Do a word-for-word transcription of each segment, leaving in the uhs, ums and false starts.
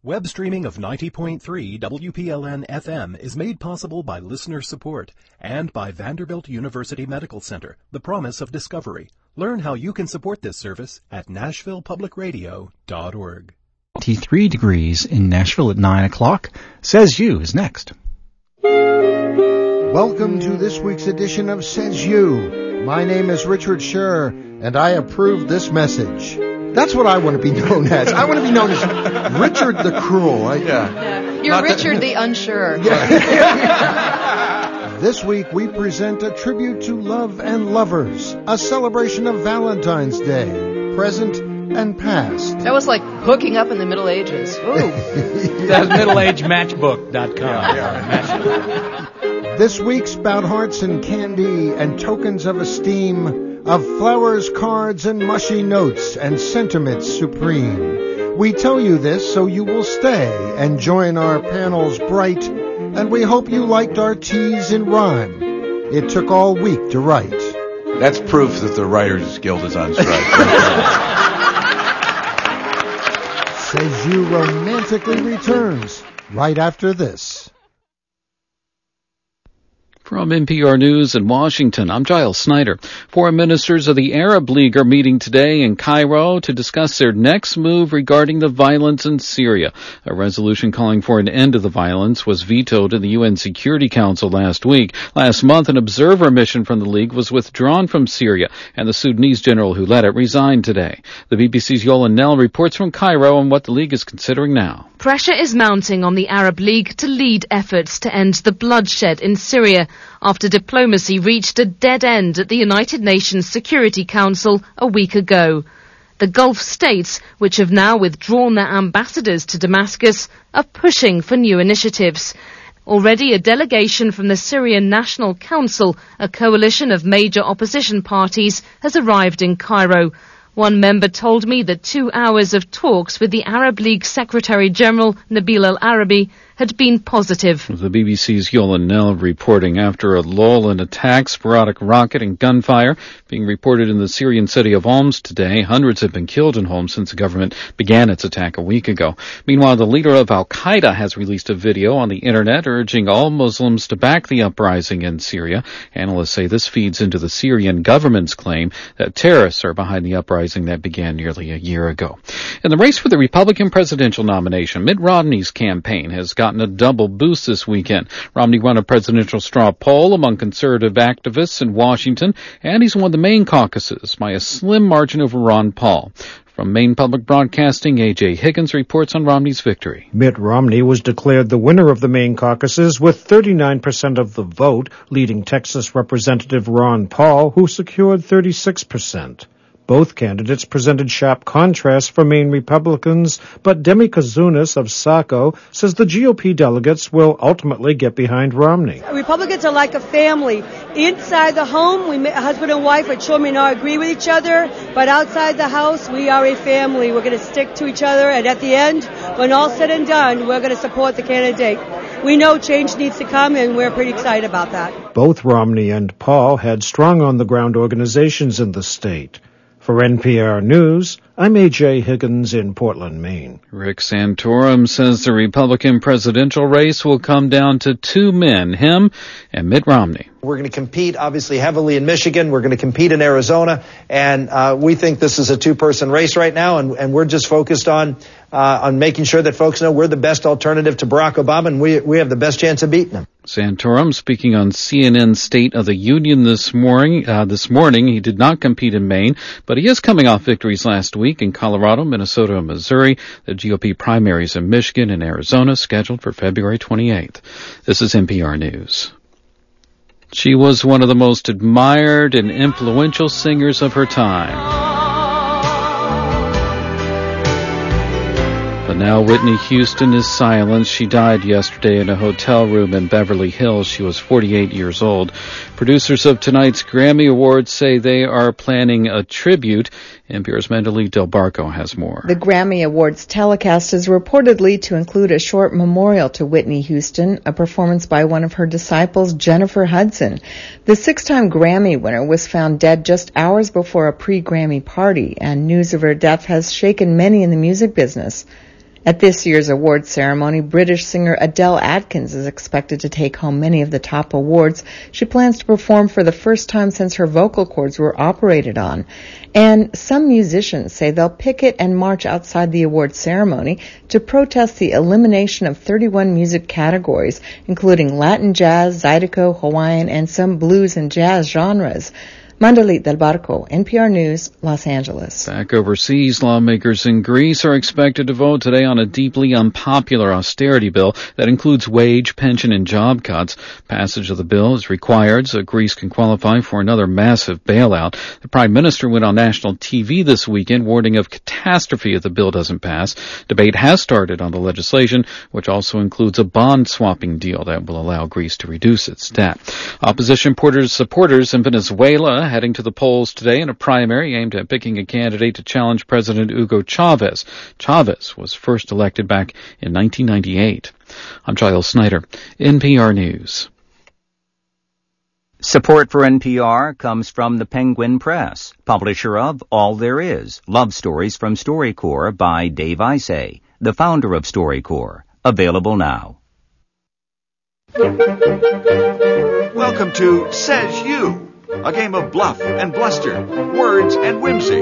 Web streaming of ninety point three W P L N F M is made possible by listener support and by Vanderbilt University Medical Center, the promise of discovery. Learn how you can support this service at nashville public radio dot org. twenty-three degrees in Nashville at nine o'clock. Says You is next. Welcome to this week's edition of Says You. My name is Richard Scher, and I approve this message. That's what I want to be known as. I want to be known as Richard the Cruel. I, yeah. yeah. You're Not Richard the, the Unsure. Yeah. This week we present a tribute to love and lovers, a celebration of Valentine's Day, present and past. That was like hooking up in the Middle Ages. Ooh. That's middle age matchbook dot com. Yeah, yeah. This week's about hearts and candy and tokens of esteem, of flowers, cards, and mushy notes, and sentiments supreme. We tell you this so you will stay and join our panels bright, and we hope you liked our tease in rhyme. It took all week to write. That's proof that the Writers Guild is on strike. Says You romantically returns right after this. From N P R News in Washington, I'm Giles Snyder. Foreign ministers of the Arab League are meeting today in Cairo to discuss their next move regarding the violence in Syria. A resolution calling for an end to the violence was vetoed in the U N Security Council last week. Last month, an observer mission from the League was withdrawn from Syria, and the Sudanese general who led it resigned today. The B B C's Yolan Nell reports from Cairo on what the League is considering now. Pressure is mounting on the Arab League to lead efforts to end the bloodshed in Syria after diplomacy reached a dead end at the United Nations Security Council a week ago. The Gulf states, which have now withdrawn their ambassadors to Damascus, are pushing for new initiatives. Already a delegation from the Syrian National Council, a coalition of major opposition parties, has arrived in Cairo. One member told me that two hours of talks with the Arab League Secretary-General Nabil al-Arabi had been positive. The B B C's Yolan Nell reporting after a lull in attacks, sporadic rocket and gunfire being reported in the Syrian city of Homs today. Hundreds have been killed in Homs since the government began its attack a week ago. Meanwhile, the leader of al-Qaeda has released a video on the internet urging all Muslims to back the uprising in Syria. Analysts say this feeds into the Syrian government's claim that terrorists are behind the uprising that began nearly a year ago. In the race for the Republican presidential nomination, Mitt Romney's campaign has got gotten a double boost this weekend. Romney won a presidential straw poll among conservative activists in Washington, and he's won the Maine caucuses by a slim margin over Ron Paul. From Maine Public Broadcasting, A J Higgins reports on Romney's victory. Mitt Romney was declared the winner of the Maine caucuses with thirty-nine percent of the vote, leading Texas Representative Ron Paul, who secured thirty-six percent. Both candidates presented sharp contrasts for Maine Republicans, but Demi Kazunas of Saco says the G O P delegates will ultimately get behind Romney. Republicans are like a family. Inside the home, we husband and wife or children may not agree with each other, but outside the house, we are a family. We're going to stick to each other, and at the end, when all's said and done, we're going to support the candidate. We know change needs to come, and we're pretty excited about that. Both Romney and Paul had strong on-the-ground organizations in the state. For N P R News, I'm A J Higgins in Portland, Maine. Rick Santorum says the Republican presidential race will come down to two men, him and Mitt Romney. We're going to compete, obviously, heavily in Michigan. We're going to compete in Arizona. And uh, we think this is a two-person race right now, and, and we're just focused on uh, on making sure that folks know we're the best alternative to Barack Obama, and we we have the best chance of beating him. Santorum speaking on C N N's State of the Union this morning. Uh, this morning, he did not compete in Maine, but he is coming off victories last week in Colorado, Minnesota, and Missouri. The G O P primaries in Michigan and Arizona scheduled for February twenty-eighth. This is N P R News. She was one of the most admired and influential singers of her time. But now Whitney Houston is silenced. She died yesterday in a hotel room in Beverly Hills. She was forty-eight years old. Producers of tonight's Grammy Awards say they are planning a tribute. N P R's Mandalee Del Barco has more. The Grammy Awards telecast is reportedly to include a short memorial to Whitney Houston, a performance by one of her disciples, Jennifer Hudson. The six-time Grammy winner was found dead just hours before a pre-Grammy party, and news of her death has shaken many in the music business. At this year's award ceremony, British singer Adele Atkins is expected to take home many of the top awards. She plans to perform for the first time since her vocal cords were operated on. And some musicians say they'll picket and march outside the award ceremony to protest the elimination of thirty-one music categories, including Latin jazz, Zydeco, Hawaiian, and some blues and jazz genres. Mandalit Del Barco, N P R News, Los Angeles. Back overseas, lawmakers in Greece are expected to vote today on a deeply unpopular austerity bill that includes wage, pension, and job cuts. Passage of the bill is required so Greece can qualify for another massive bailout. The Prime Minister went on national T V this weekend warning of catastrophe if the bill doesn't pass. Debate has started on the legislation, which also includes a bond swapping deal that will allow Greece to reduce its debt. Opposition supporters in Venezuela heading to the polls today in a primary aimed at picking a candidate to challenge President Hugo Chavez. Chavez was first elected back in nineteen ninety-eight. I'm Giles Snyder, N P R News. Support for N P R comes from the Penguin Press, publisher of All There Is, Love Stories from StoryCorps by Dave Isay, the founder of StoryCorps. Available now. Welcome to Says You, a game of bluff and bluster, words and whimsy.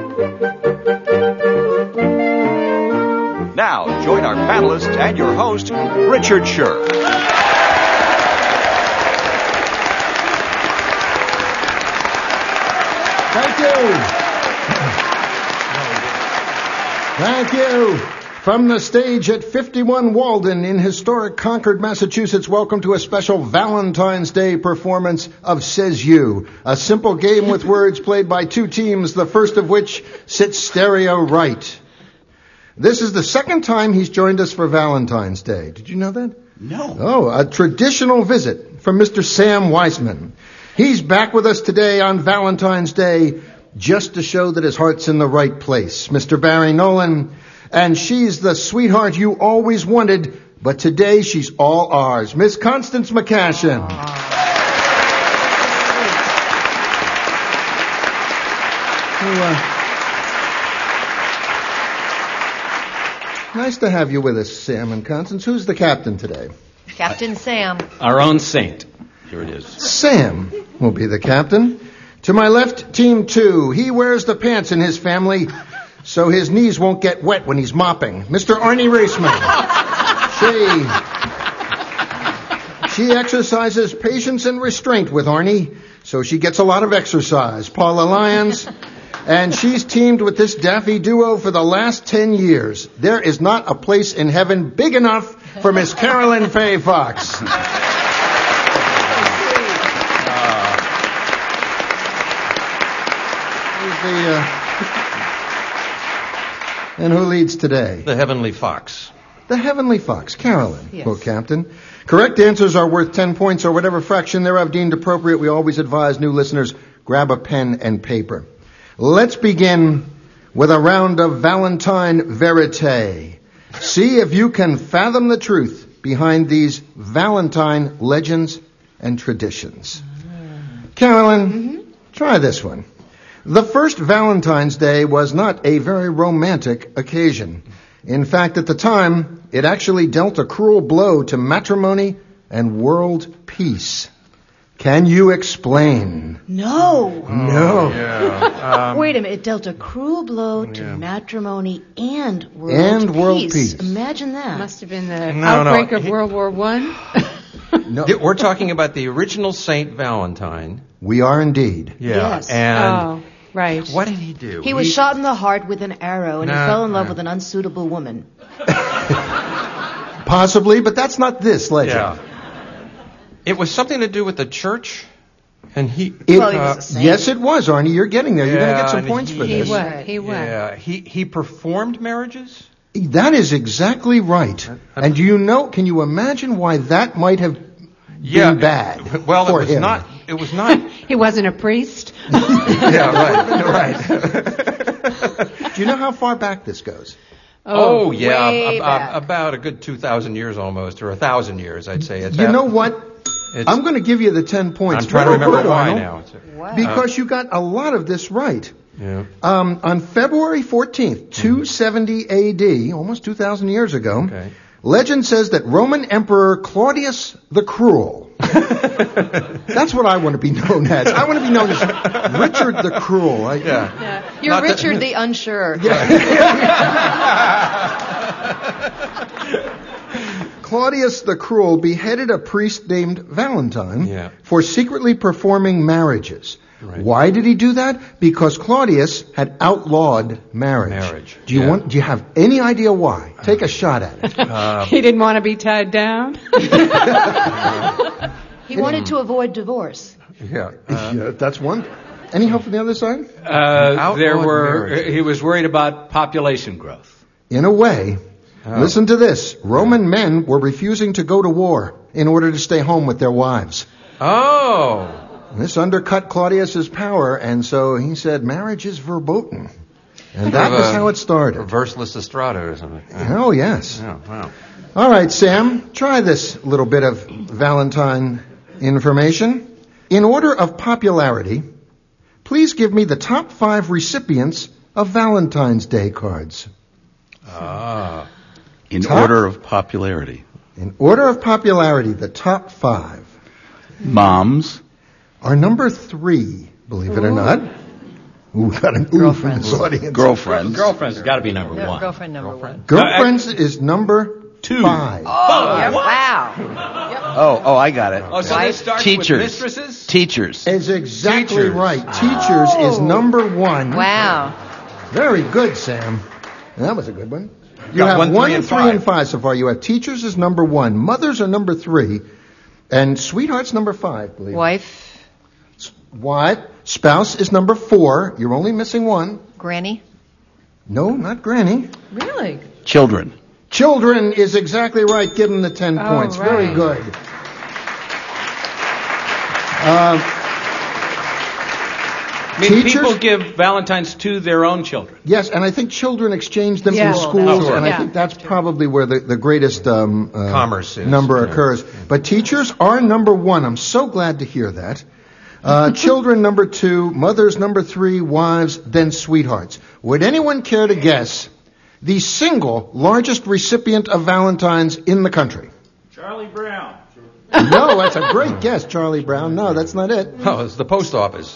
Now, join our panelists and your host, Richard Scher. Thank you. Thank you. From the stage at fifty-one Walden in historic Concord, Massachusetts, welcome to a special Valentine's Day performance of Says You, a simple game with words played by two teams, the first of which sits stereo right. This is the second time he's joined us for Valentine's Day. Did you know that? No. Oh, a traditional visit from Mister Sam Weisman. He's back with us today on Valentine's Day just to show that his heart's in the right place. Mister Barry Nolan. And she's the sweetheart you always wanted, but today she's all ours. Miss Constance McCashin. uh, nice to have you with us, Sam and Constance. Who's the captain today? Captain Sam. Our own saint. Here it is. Sam will be the captain. To my left, team two. He wears the pants in his family, so his knees won't get wet when he's mopping. Mister Arnie Raceman. She, she exercises patience and restraint with Arnie, so she gets a lot of exercise. Paula Lyons. And she's teamed with this daffy duo for the last ten years. There is not a place in heaven big enough for Miss Carolyn Faye Fox. The, uh, and who leads today? The Heavenly Fox. The Heavenly Fox, Carolyn, yes. will captain. Correct answers are worth ten points or whatever fraction thereof deemed appropriate. We always advise new listeners, grab a pen and paper. Let's begin with a round of Valentine Verite. See if you can fathom the truth behind these Valentine legends and traditions. Carolyn, mm-hmm. try this one. The first Valentine's Day was not a very romantic occasion. In fact, at the time, it actually dealt a cruel blow to matrimony and world peace. Can you explain? No. No. Yeah. Um, Wait a minute. It dealt a cruel blow to yeah. matrimony and world and peace. world peace. Imagine that. Must have been the No, outbreak no. of World War One. No. We're talking about the original Saint Valentine. We are indeed. Yeah. Yes. And Oh, right. what did he do? He was shot in the heart with an arrow, and No, he fell in love no. with an unsuitable woman. Possibly, but that's not this legend. Yeah. It was something to do with the church, and he. It, Well, he was uh, a saint. yes, it was, Arnie. You're getting there. You're going to get some and points he, for He this. was. He was. Yeah. He he performed marriages. That is exactly right. And do you know, can you imagine why that might have Yeah. been bad Well, for it was him? not. It was not. He wasn't a priest. Yeah. Right. Right. Do you know how far back this goes? Oh, yeah, way ab- back. ab- about a good two thousand years almost, or a thousand years, I'd say. It's You ab- know what? it's- I'm going to give you the ten points. I'm trying to Very remember good, why Arnold. now. It's a- Wow. Because you got a lot of this right. Yeah. Um, on February fourteenth, two seventy A D, almost two thousand years ago, Okay. legend says that Roman Emperor Claudius the Cruel. That's what I want to be known as. I want to be known as Richard the Cruel. I, Yeah. Yeah. You're Not Richard that- the unsure. Claudius the Cruel beheaded a priest named Valentine Yeah. for secretly performing marriages. Right. Why did he do that? Because Claudius had outlawed marriage. Marriage, Do you yeah. want? Do you have any idea why? Take a shot at it. Uh, He didn't want to be tied down. He wanted to avoid divorce. yeah. Uh, yeah, that's one. Any help from the other side? Uh, there Outlawed were. marriage. He was worried about population growth. In a way. Oh. Listen to this. Roman men were refusing to go to war in order to stay home with their wives. Oh. This undercut Claudius's power, and so he said marriage is verboten. And that Kind of was a how it started. Reverse Lysistrata or something. Oh, yes. Oh, wow. All right, Sam, try this little bit of Valentine information. In order of popularity, please give me the top five recipients of Valentine's Day cards. Ah. In Top- order of popularity. In order of popularity, the top five. Moms. Our number three, believe it or not. Ooh, got an ooh from this audience. Girlfriends. Girlfriend's got to be number No, one. girlfriend number one. Girlfriends is number two. Five. Oh, yeah, wow. Oh, oh, I got it. Oh, so this starts Teachers. with mistresses? Teachers. Is exactly Teachers. right. Teachers is number one. Wow. Very good, Sam. That was a good one. You Got have one, one, three, and three, five. and five so far. You have teachers is number one. Mothers are number three. And sweetheart's number five, believe it. Wife, Wife. Spouse is number four. You're only missing one. granny. No, not granny. Really? Children. Children is exactly right. Give them the ten Oh, points. Very right. good. Um, I mean, Teachers- people give Valentines to their own children. yes, and I think children exchange them Yeah. in schools, Sure. and I Yeah. think that's probably where the, the greatest um, uh, Commerce is, number yeah. occurs. But teachers are number one. I'm so glad to hear that. Uh, children number two, mothers number three, wives, then sweethearts. Would anyone care to guess the single largest recipient of Valentine's in the country? Charlie Brown. No, that's a great guess, Charlie Brown. No, that's not it. Oh, it's the post office.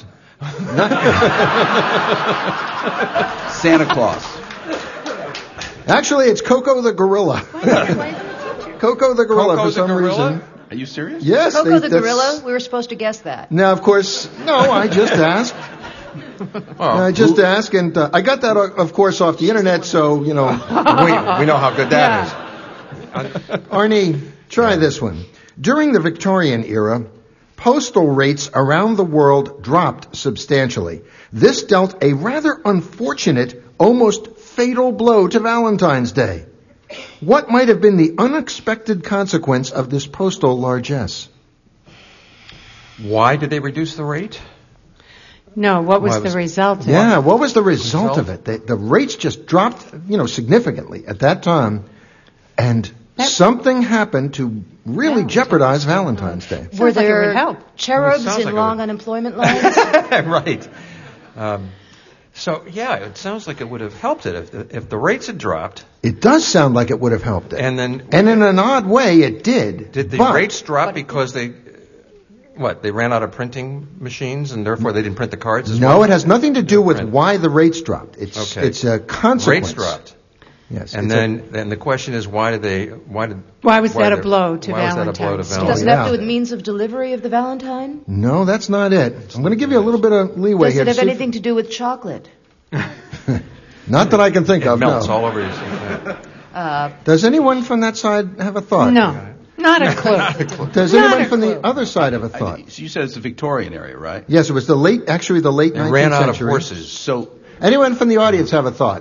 Santa Claus. Actually, it's Coco the gorilla. Coco the gorilla Coco for the some gorilla? reason. Are you serious? Yes. Coco they- the that's- gorilla. We were supposed to guess that. Now, of course, no, I just asked. Oh, I just asked, and uh, I got that, uh, of course, off the internet, so, you know. we, we know how good that is. Arnie, try this one. During the Victorian era, postal rates around the world dropped substantially. This dealt a rather unfortunate, almost fatal blow to Valentine's Day. What might have been the unexpected consequence of this postal largesse? Why did they reduce the rate? No, what was Why the was- result of Yeah, it? what was the result, Result? of it? The, the rates just dropped, you know, significantly at that time, and something happened to really jeopardize Valentine's Day. Were like it there would help. cherubs Sounds in like it long would. unemployment lines? Right. Um, so, yeah, it sounds like it would have helped it if the, if the rates had dropped. It does sound like it would have helped it. And then, And in an odd way, it did. did the but rates drop because they, what, they ran out of printing machines and therefore they didn't print the cards as well? No, it has nothing to do with Print. why the rates dropped. It's Okay. it's a consequence. Rates dropped. Yes. And it's then, then the question is, why did they? Why did? Why was that a they- blow to why was that a blow to Valentine's Day? Valentine's? Does it yeah. have to do with means of delivery of the Valentine? a, no, that's not it. I'm going to give you a little bit of leeway Does here. it to have see if- anything to do with chocolate? Not that I can think It of. melts no. all over you. Uh, Does anyone from that side have a thought? No, not a clue. Does Not anyone a from clue. the other side have a thought? So you said it's the Victorian area, right? Yes, it was the late, actually the late They nineteenth ran out of century. horses. So Anyone from the audience have a thought?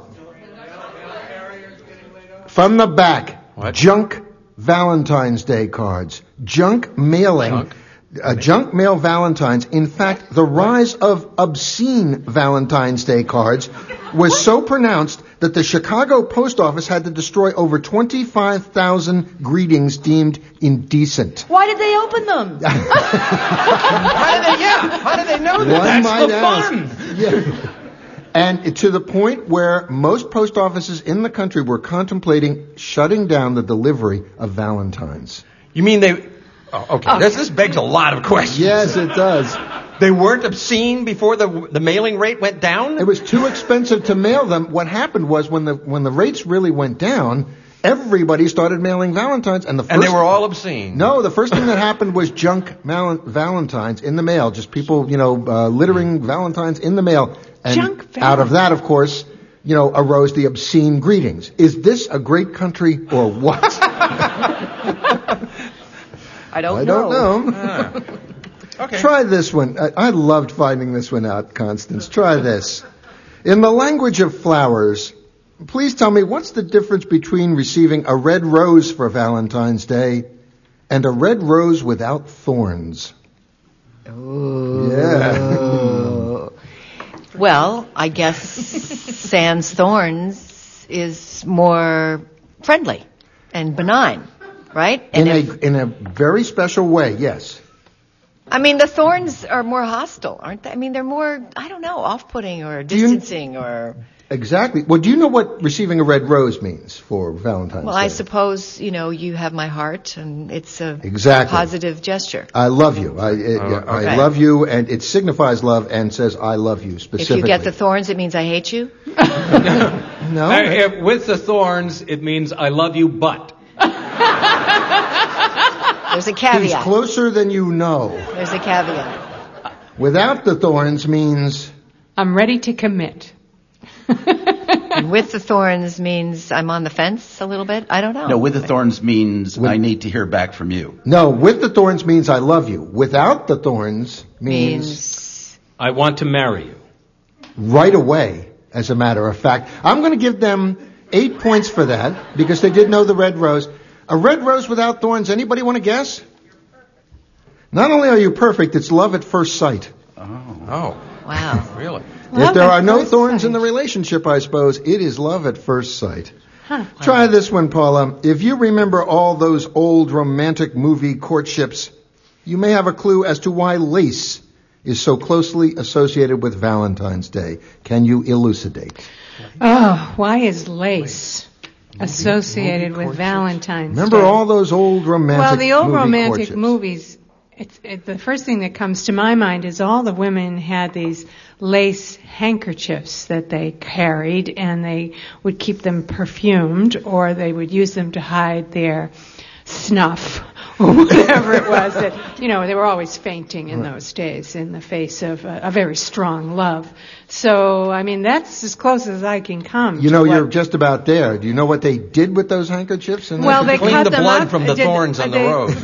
From the back, What? junk Valentine's Day cards, junk mailing, Junk? Uh, junk mail Valentines. In fact, the rise of obscene Valentine's Day cards was so pronounced that the Chicago Post Office had to destroy over twenty-five thousand greetings deemed indecent. why did they open them? How did they? Yeah. How did they know that? One That's might the ask. fun. Yeah. And to the point where most post offices in the country were contemplating shutting down the delivery of Valentines. You mean they... Oh, okay. Oh. This, this begs a lot of questions. Yes, it does. They weren't obscene before the the mailing rate went down? It was too expensive to mail them. What happened was when the when the rates really went down, everybody started mailing Valentines, and the first, and they were all obscene. No, the first thing that happened was junk mal- Valentines in the mail. Just people, you know, uh, littering Valentines in the mail. And Junk out of that, of course, you know, arose the obscene greetings. Is this a great country or what? I don't I know. don't know. Ah. Okay. Try this one. I, I loved finding this one out, Constance. Try this. In the language of flowers, please tell me what's the difference between receiving a red rose for Valentine's Day and a red rose without thorns? Ooh. Yeah. Well, I guess sans thorns is more friendly and benign, right? And In if, a in a very special way, yes. I mean, the thorns are more hostile, aren't they? I mean, they're more, I don't know, off-putting or distancing or... Exactly. Well, do you know what receiving a red rose means for Valentine's Well, Day? I suppose, you know, you have my heart and it's a Exactly. positive gesture. I love you. I, it, Oh, I okay. love you, and it signifies love and says I love you If specifically. you get the thorns, it means I hate you? No. Uh, if- with the thorns, it means I love you, but. There's a He's caveat. closer than you know. There's a caveat. Without the thorns means I'm ready to commit. And with the thorns means I'm on the fence a little bit? I don't know. No, with the thorns means I need to hear back from you. no. With the thorns means I love you. Without the thorns means, Means I want to marry you. right away. As a matter of fact, I'm going to give them eight points for that because they did know the red rose. A red rose without thorns. Anybody want to guess? Not only are you perfect, it's love at first sight. Oh, wow. really? If there are no thorns in the relationship, I suppose, it is love at first sight. Huh. Try this one, Paula. If you remember all those old romantic movie courtships, you may have a clue as to why lace is so closely associated with Valentine's Day. Can you elucidate? Oh, why is lace associated with Valentine's Remember Day? all those old romantic Well, the old movie romantic courtships? movies, it's, it, the first thing that comes to my mind is all the women had these lace handkerchiefs that they carried, and they would keep them perfumed, or they would use them to hide their snuff or whatever it was. That, you know, they were always fainting in those days in the face of a, a very strong love. So, I mean, that's as close as I can come. You to know, what- you're just about there. Do you know what they did with those handkerchiefs? And Well, they Clean cut the them blood up, from the did- thorns on the they- road.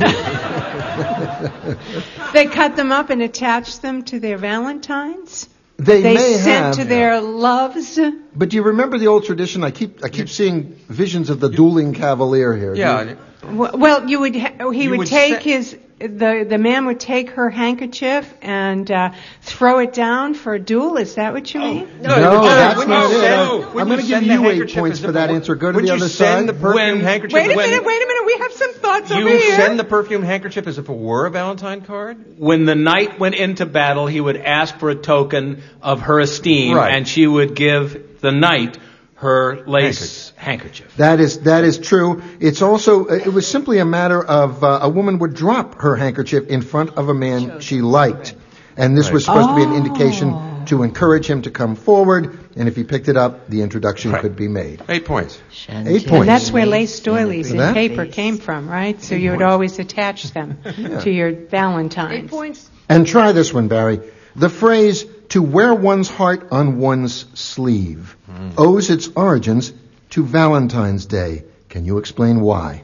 They cut them up and attached them to their Valentines. They, They may sent have. to their loves. But do you remember the old tradition? I keep I keep seeing visions of the dueling cavalier here. Do you- Yeah. W- Well, you would ha- he You would, would take set- his the the man would take her handkerchief and uh, throw it down for a duel. Is that what you mean? No, No, that's wouldn't not you it. send- I'm wouldn't going you to give send the you eight handkerchief points as for a- that answer. Go to Wouldn't the you other send side. the perfume handkerchief Wait a when minute, wait a minute. We have some thoughts over you here. send the perfume handkerchief as if it were a Valentine card? When the knight went into battle, he would ask for a token of her esteem, Right. and she would give the knight her lace handkerchief. That is that is true. It's also it was simply a matter of uh, a woman would drop her handkerchief in front of a man she liked, and this was supposed to be an indication to encourage him to come forward. And if he picked it up, the introduction could be made. Eight points. Eight points. And that's where lace doilies in That? paper came from, right? So you would always attach them to your Valentines. Eight points. And try this one, Barry. The phrase "to wear one's heart on one's sleeve" owes its origins to Valentine's Day. Can you explain why?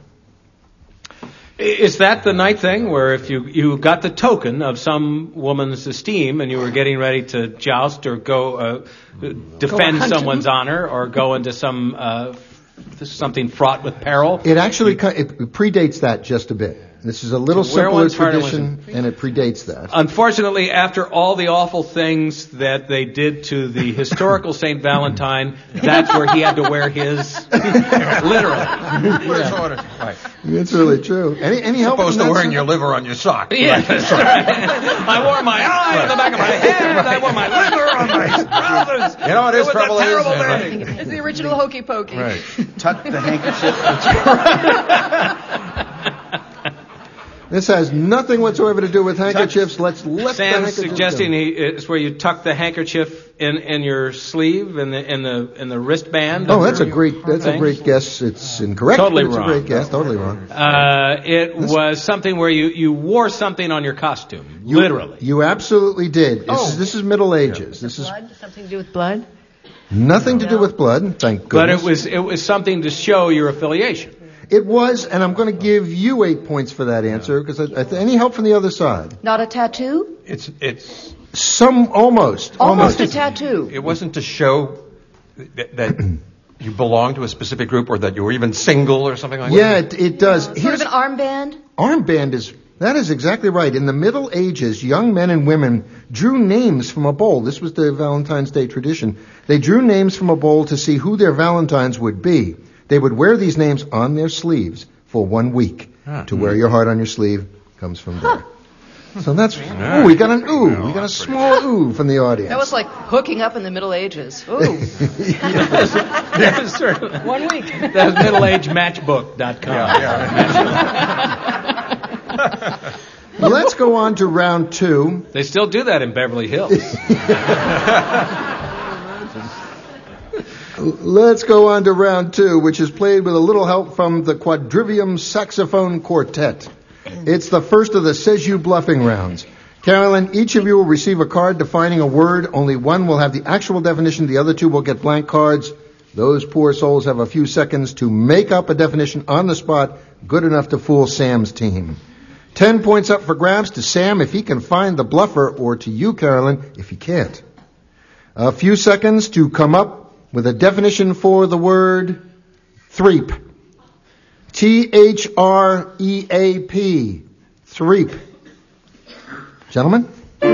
Is that the night thing where if you, you got the token of some woman's esteem and you were getting ready to joust or go uh, defend hunting? someone's honor or go into some uh, something fraught with peril? It actually co- it predates that just a bit. This is a little So where simpler one's heart tradition, and it predates that. Unfortunately, after all the awful things that they did to the historical Saint Valentine, that's where he had to wear his, literally. Yeah. Right. It's really true. Any, any help Opposed from to that, wearing sir? your liver on your sock. Yeah, that's right. I wore my eye on the back of my head. I wore my liver on my trousers. You know what his it was trouble a is? terrible Yeah, day. It's the original hokey pokey. Right. Tuck the handkerchief. This has nothing whatsoever to do with handkerchiefs. Let's lift the Sam's handkerchief. suggesting he, it's where you tuck the handkerchief in, in your sleeve and the in the in the wristband. Oh, that's a great that's thing. a great guess. It's incorrect. Totally but it's wrong. a great guess. Totally wrong. Uh, it was something where you, you wore something on your costume, You, literally. You absolutely did. This Oh. is this is Middle Ages. This is Blood? Something to do with blood? nothing to do with blood. Thank But goodness. it was it was something to show your affiliation. It was, and I'm going to give you eight points for that answer because I, I th- any help from the other side? Not a tattoo? It's it's Some almost Almost a tattoo. it wasn't to show that, that you belong to a specific group or that you were even single or something like Yeah, that. it, it does. Sort Here's of an armband? armband is that is exactly right. In the Middle Ages, young men and women drew names from a bowl. This was the Valentine's Day tradition. They drew names from a bowl to see who their Valentines would be. They would wear these names on their sleeves for one week. Ah. To wear your heart on your sleeve comes from there. So that's ooh, we got an ooh, we got a small ooh from the audience. That was like hooking up in the Middle Ages. Ooh. That was certainly One week. that was middle age matchbook dot com. Let's go on to round two. They still do that in Beverly Hills. Let's go on to round two, which is played with a little help from the Quadrivium Saxophone Quartet. It's the first of the Says You Bluffing rounds. Carolyn, each of you will receive a card defining a word. Only one will have the actual definition. The other two will get blank cards. Those poor souls have a few seconds to make up a definition on the spot, good enough to fool Sam's team. Ten points up for grabs to Sam if he can find the bluffer, or to you, Carolyn, if he can't. A few seconds to come up with a definition for the word threep. T H R E A P. Threep. Gentlemen?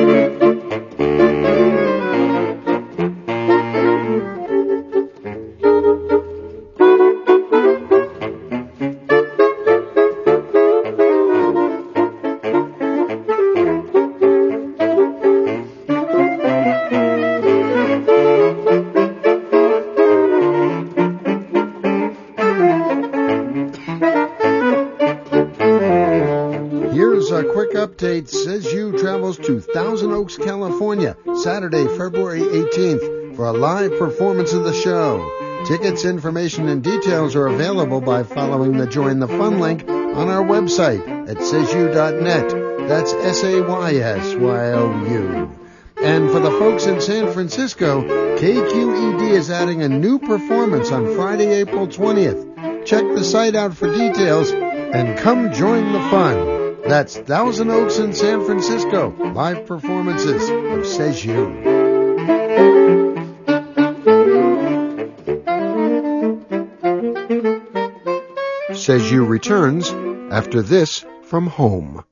Update. Says You travels to Thousand Oaks, California, Saturday, February eighteenth, for a live performance of the show. Tickets, information, and details are available by following the Join the Fun link on our website at says you dot net. That's S A Y S Y O U. And for the folks in San Francisco, K Q E D is adding a new performance on Friday, April twentieth. Check the site out for details and come join the fun. That's Thousand Oaks in San Francisco. Live performances of Says You. Says You returns after this from home.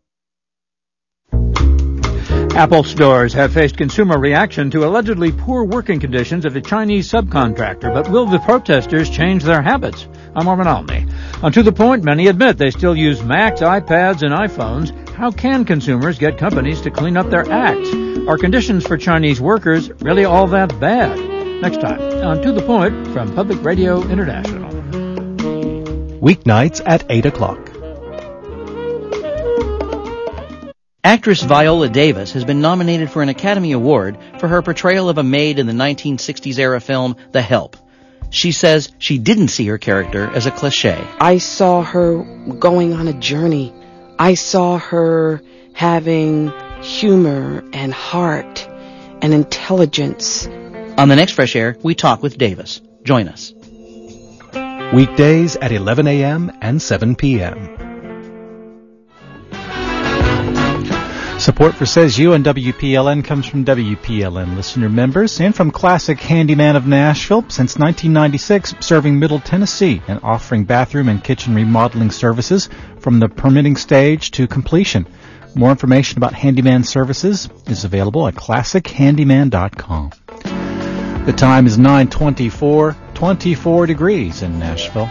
Apple stores have faced consumer reaction to allegedly poor working conditions of a Chinese subcontractor, but will the protesters change their habits? I'm Marvin Alney. On To the Point, many admit they still use Macs, iPads, and iPhones. How can consumers get companies to clean up their acts? Are conditions for Chinese workers really all that bad? Next time on To the Point from Public Radio International. Weeknights at eight o'clock. Actress Viola Davis has been nominated for an Academy Award for her portrayal of a maid in the nineteen sixties-era film The Help. She says she didn't see her character as a cliché. I saw her going on a journey. I saw her having humor and heart and intelligence. On the next Fresh Air, we talk with Davis. Join us. Weekdays at eleven a.m. and seven p.m. Support for Says You and W P L N comes from W P L N listener members and from Classic Handyman of Nashville, since nineteen ninety-six, serving Middle Tennessee and offering bathroom and kitchen remodeling services from the permitting stage to completion. More information about handyman services is available at classic handyman dot com. The time is nine twenty-four, twenty-four degrees in Nashville.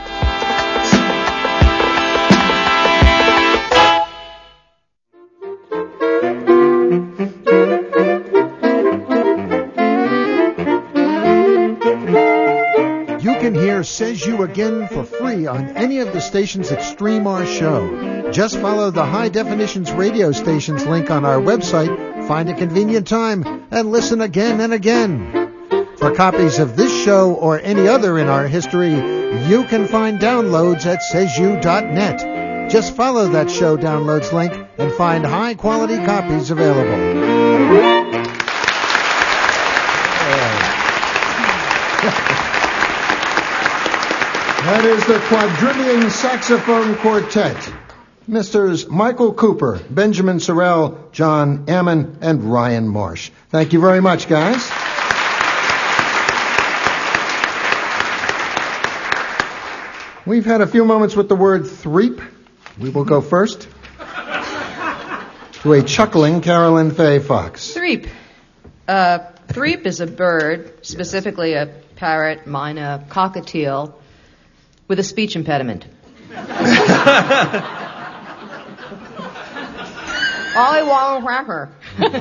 Says You again for free on any of the stations that stream our show. Just follow the High Definitions radio stations link on our website, find a convenient time, and listen again and again. For copies of this show or any other in our history, you can find downloads at says you dot net. Just follow that show downloads link and find high-quality copies available. That is the Quadrillion Saxophone Quartet. Misters Michael Cooper, Benjamin Sorrell, John Ammon, and Ryan Marsh. Thank you very much, guys. We've had a few moments with the word threep. We will go first to a chuckling Carolyn Faye Fox. Threep. Uh, threep is a bird, specifically a parrot, myna, cockatiel, with a speech impediment. I want a cracker.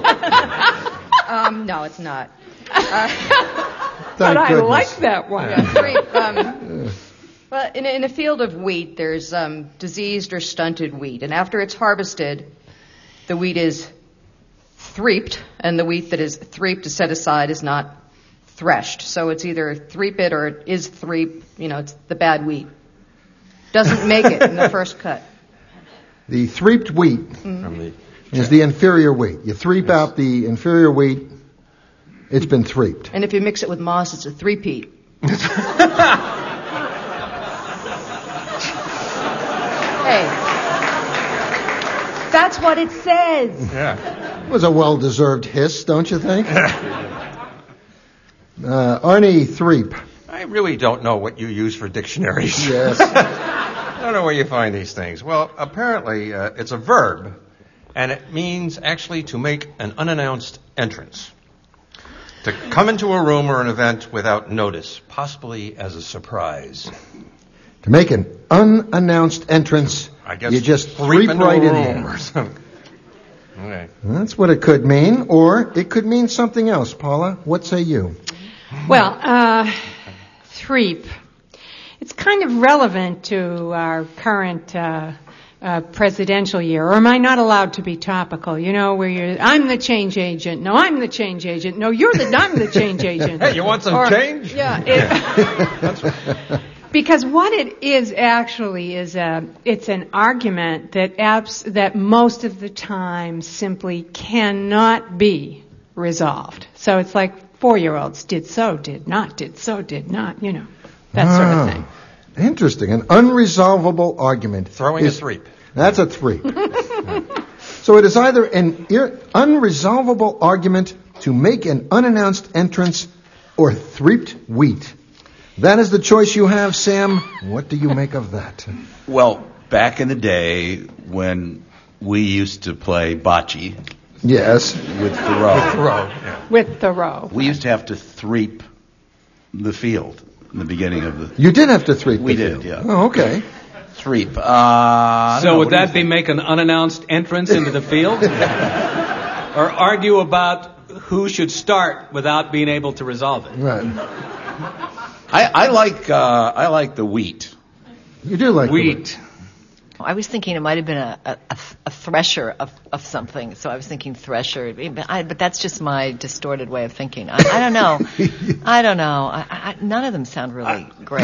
um, no, it's not. Uh, but I goodness. like that one. Yeah, threep, um, well, in, in a field of wheat, there's um, diseased or stunted wheat, and after it's harvested, the wheat is threeped, and the wheat that is threeped is set aside is not threshed. So it's either threep it or it is threep. You know, it's the bad wheat. Doesn't make it in the first cut. The threeped wheat Mm-hmm. is the inferior wheat. You threep yes. out the inferior wheat, it's been threeped. And if you mix it with moss, it's a three-peat. Hey. That's what it says. Yeah. It was a well-deserved hiss, don't you think? uh, Arnie Threep. I really don't know what you use for dictionaries. Yes. I don't know where you find these things. Well, apparently uh, it's a verb, and it means actually to make an unannounced entrance. To come into a room or an event without notice, possibly as a surprise. To make an unannounced entrance, I guess you just threep threep into right a in room there. or something. Okay. That's what it could mean, or it could mean something else. Paula, what say you? Well, uh, threep. It's kind of relevant to our current uh, uh, presidential year. Or am I not allowed to be topical? You know, where you're, I'm the change agent. No, I'm the change agent. No, you're the, I'm the change agent. Hey, you want some or, change? Yeah. It, because what it is actually is a, it's an argument that abs, that most of the time simply cannot be resolved. So it's like four-year-olds did so, did not, did so, did not, you know. That ah, sort of thing. Interesting. An unresolvable argument. Throwing is, a threep. That's a threep. So it is either an ir- unresolvable argument to make an unannounced entrance or threeped wheat. That is the choice you have, Sam. What do you make of that? Well, back in the day when we used to play bocce. Yes. With Thoreau. With Thoreau. Yeah. With Thoreau. We used to have to threep the field. In the beginning of the... You did have to threep We the did, field. yeah. Oh, okay. Threep. Uh, so know, would that be make an unannounced entrance into the field? Or argue about who should start without being able to resolve it? Right. I, I like uh, I like the wheat. You do like wheat. the wheat. I was thinking it might have been a, a, a thresher of, of something, so I was thinking thresher. I, but that's just my distorted way of thinking. I, I don't know. I don't know. I, I, none of them sound really great.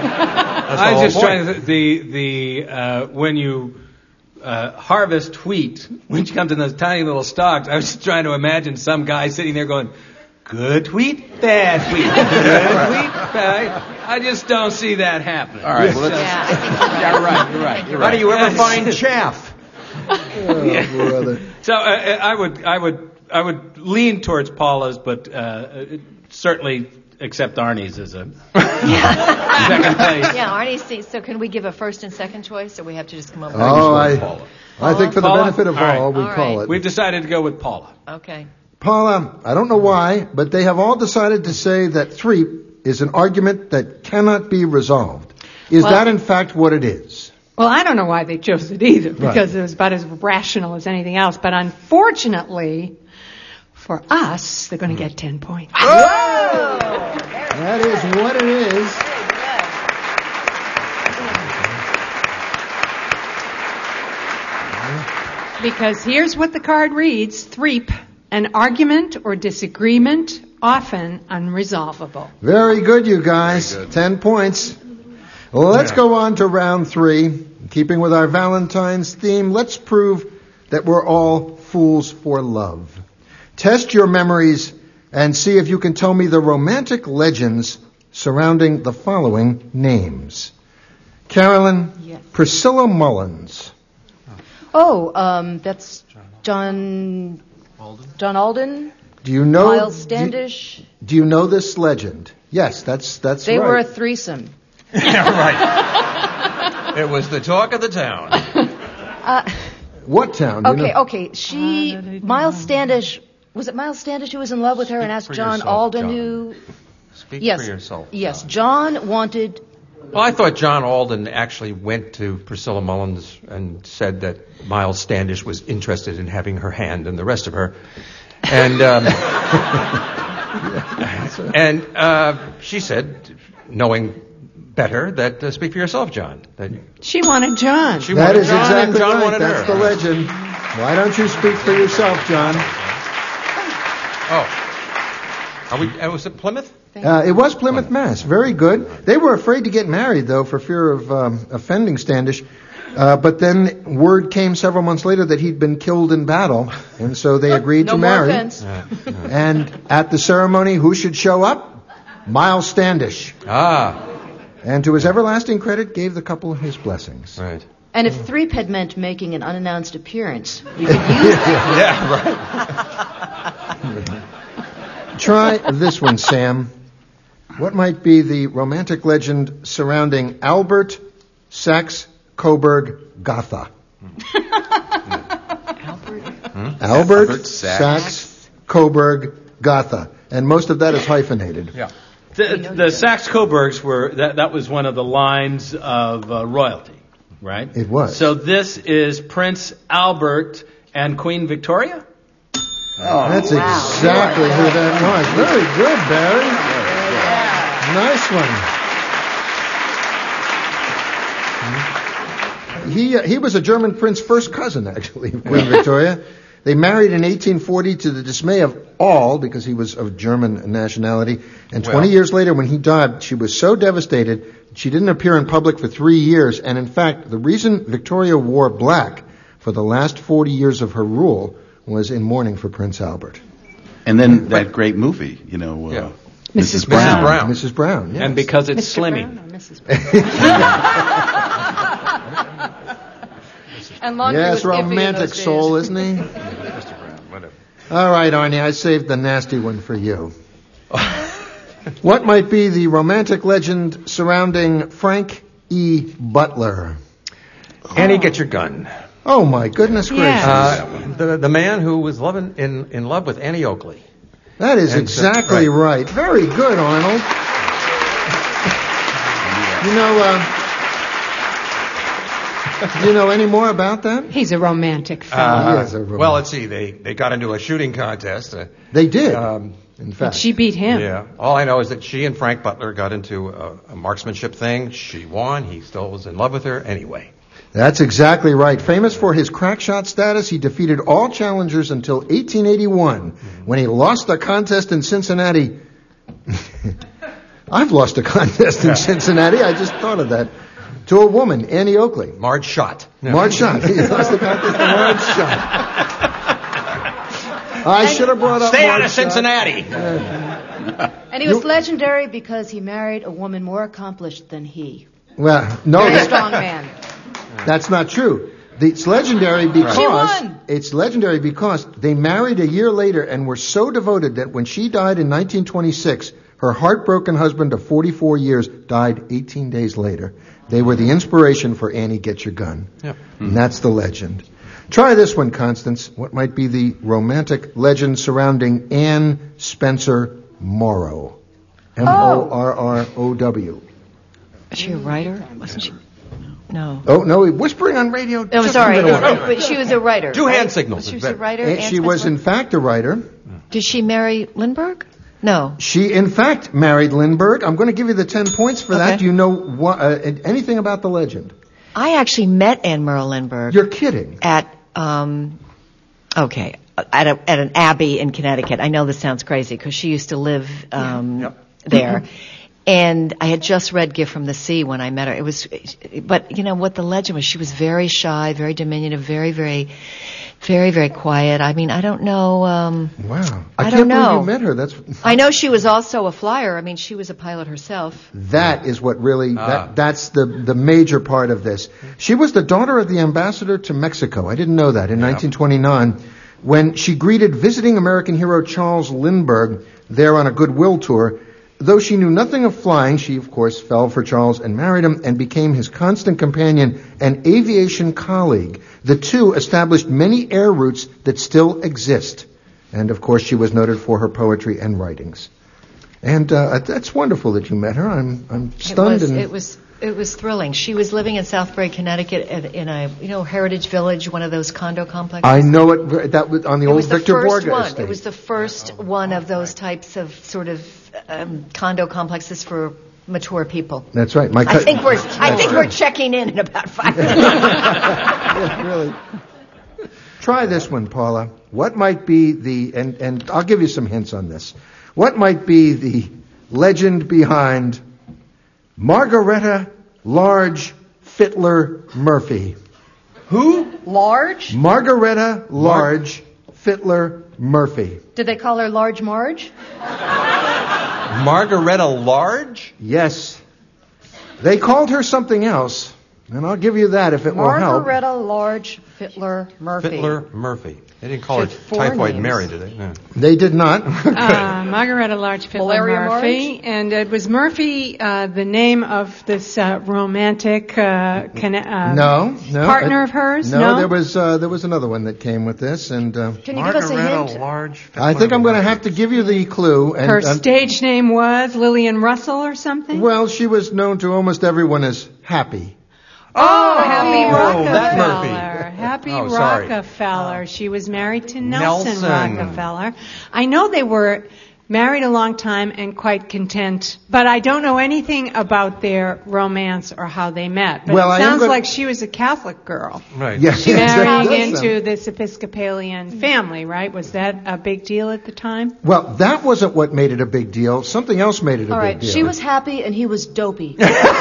I was just trying to th- the the uh, when you uh, harvest wheat, when you come to those tiny little stalks, I was just trying to imagine some guy sitting there going, "Good wheat, bad wheat, good wheat, bad." I just don't see that happening. All right. Well, let's, yeah, I think yeah, right. You're right. You're right. How do you ever find chaff? Oh, brother. So uh, I would, I would, I would lean towards Paula's, but uh, certainly accept Arnie's as a second place. Yeah, Arnie's. So can we give a first and second choice, or we have to just come up with Oh, I, Paula. I think for the Paula? benefit of all, All right. we All call right. it. We've decided to go with Paula. Okay. Paula, I don't know why, but they have all decided to say that threep is an argument that cannot be resolved. Is Well- that in fact what it is? Well, I don't know why they chose it either, Right. because it was about as rational as anything else. But unfortunately, for us, they're going to get ten points. That is what it is. Because here's what the card reads: threep, an argument or disagreement, often unresolvable. Very good, you guys. Ten points. Well, let's go on to round three. Keeping with our Valentine's theme, let's prove that we're all fools for love. Test your memories and see if you can tell me the romantic legends surrounding the following names. Carolyn, Yes. Priscilla Mullins. Oh, um, that's John John Alden, Do you know? Miles do- Standish. Do you know this legend? Yes, that's that's They right. were a threesome. Yeah, right. It was the talk of the town. Uh, What town? Do you okay, know? okay. She, Miles Standish, was it Miles Standish who was in love with her and asked for John yourself, Alden John. who? Speak Yes. for yourself. Yes, John wanted. Well, I thought John Alden actually went to Priscilla Mullins and said that Miles Standish was interested in having her hand and the rest of her. And um, and uh, she said, knowing better, that uh, speak for yourself, John. That She wanted John. she That wanted is John exactly and John right. wanted That's her. the legend. Why don't you speak for yourself, John? Oh. Are we, uh, was it Plymouth? Uh, it was Plymouth, Mass. Very good. They were afraid to get married, though, for fear of um, offending Standish. Uh, but then word came several months later that he'd been killed in battle, and so they agreed no to more marry. offense. And at the ceremony, who should show up? Miles Standish. Ah, And to his everlasting credit, gave the couple his blessings. right. And if threep had meant making an unannounced appearance, we could use that. Yeah, right. Try this one, Sam. What might be the romantic legend surrounding Albert Saxe Coburg Gotha? Albert. Albert, Albert Saxe Saxe. Coburg Gotha. And most of that is hyphenated. Yeah. The, the Saxe-Coburgs were, that, that was one of the lines of uh, royalty, right? It was. So this is Prince Albert and Queen Victoria? Oh, that's exactly who that was. Very good, Barry. Nice one. He uh, he was a German prince's first cousin, actually, Queen Victoria. They married in eighteen forty to the dismay of all, because he was of German nationality. And twenty Well. years later, when he died, she was so devastated, she didn't appear in public for three years. And in fact, the reason Victoria wore black for the last forty years of her rule was in mourning for Prince Albert. And then that great movie, you know, uh, Yeah. Missus Brown. Brown. Missus Brown, yes. And because it's Mister Slimmy. Brown or Missus Brown? And laundry Yes, was iffy in romantic those days. soul, isn't he? Mister Brown, whatever. All right, Arnie, I saved the nasty one for you. What might be the romantic legend surrounding Frank E. Butler? Annie, get your gun. Oh, my goodness gracious. Yeah. Uh, the the man who was loving in, in love with Annie Oakley. That is And, uh, exactly right. Very good, Arnold. You know, uh, do you know any more about that? He's a romantic fellow. Uh, He is a romantic- well, let's see. They they got into a shooting contest. Uh, They did, um, in But fact. she beat him. yeah. All I know is that she and Frank Butler got into a, a marksmanship thing. She won. He still was in love with her anyway. That's exactly right. Famous for his crack shot status, he defeated all challengers until eighteen eighty-one, when he lost a contest in Cincinnati. I've lost a contest in Cincinnati. I just thought of that. To a woman, Annie Oakley. Marge Schott. Marge Schott. He lost the contest to Marge Schott. I should have brought up Stay Marge out of Schott. Cincinnati. And he was legendary because he married a woman more accomplished than he. Well, no, Very that- strong man. that's not true. The, it's legendary because She won. it's legendary because they married a year later and were so devoted that when she died in nineteen twenty-six, her heartbroken husband of forty-four years died eighteen days later. They were the inspiration for Annie Get Your Gun. Yep. And that's the legend. Try this one, Constance. What might be the romantic legend surrounding Anne Spencer Morrow? M O R R O W. Was she a writer? Wasn't she? No. Oh, no, whispering on radio. Oh, just sorry. a minute away. But she was a writer. Two right? hand signals. She is was a better. writer. And Anne she was, Spencer? in fact, a writer. Did she marry Lindbergh? No. She, in fact, married Lindbergh. I'm going to give you the ten points for that. Okay. Do you know what, uh, anything about the legend? I actually met Anne Merle Lindbergh. You're kidding. At, um, okay, at, a, at an abbey in Connecticut. I know this sounds crazy because she used to live um, Yep. there. And I had just read Gift from the Sea when I met her. It was, but you know what the legend was? She was very shy, very diminutive, very, very, very, very quiet. I mean, I don't know. Um, Wow. I, I, don't can't know. believe you met her. That's I know she was also a flyer. I mean, she was a pilot herself. That is what really, Ah. that, that's the, the major part of this. She was the daughter of the ambassador to Mexico. I didn't know that in nineteen twenty-nine when she greeted visiting American hero Charles Lindbergh there on a goodwill tour. Though she knew nothing of flying, she, of course, fell for Charles and married him and became his constant companion and aviation colleague. The two established many air routes that still exist. And, of course, she was noted for her poetry and writings. And uh, that's wonderful that you met her. I'm I'm stunned. It was, and it was it was thrilling. She was living in Southbury, Connecticut, in, in a you know Heritage Village, one of those condo complexes. I know it. That was on the it old was the Victor first Borga one. estate. It was the first one of those types of sort of um, condo complexes for mature people. That's right. My I co- think we're I That's think right. we're checking in in about five minutes. Yeah, really. Try this one, Paula. What might be the and and I'll give you some hints on this. What might be the legend behind Margaretta Large Fittler Murphy? Who? Large? Margaretta Large Fittler Murphy. Did they call her Large Marge? Margaretta Large? Yes. They called her something else, and I'll give you that if it will help. Margaretta Large Fittler Murphy. Fittler Murphy. They didn't call her She had four Typhoid names. Mary, did they? No. They did not. uh, Margaretta Large Fittler Malaria Murphy, Marge? and it was Murphy, uh, the name of this uh, romantic uh, conne- uh, No, no. partner Uh, of hers. No, No, there was uh, there was another one that came with this, and uh, Can you give us a Margaretta hint? Large Fittler I think I'm going to Murphy. have to give you the clue. And, her uh, stage name was Lillian Russell or something. well, she was known to almost everyone as Happy. Oh, Happy Oh, Rockefeller. that Murphy. Happy Oh, sorry. Rockefeller. She was married to Nelson, Nelson. Rockefeller. I know they were married a long time and quite content, but I don't know anything about their romance or how they met. But Well, I it am sounds gonna- like she was a Catholic girl. Right. Yes, Marrying that does into sound- this Episcopalian family, right? Was that a big deal at the time? Well, that wasn't what made it a big deal. Something else made it a All big right, deal. she was happy and he was dopey.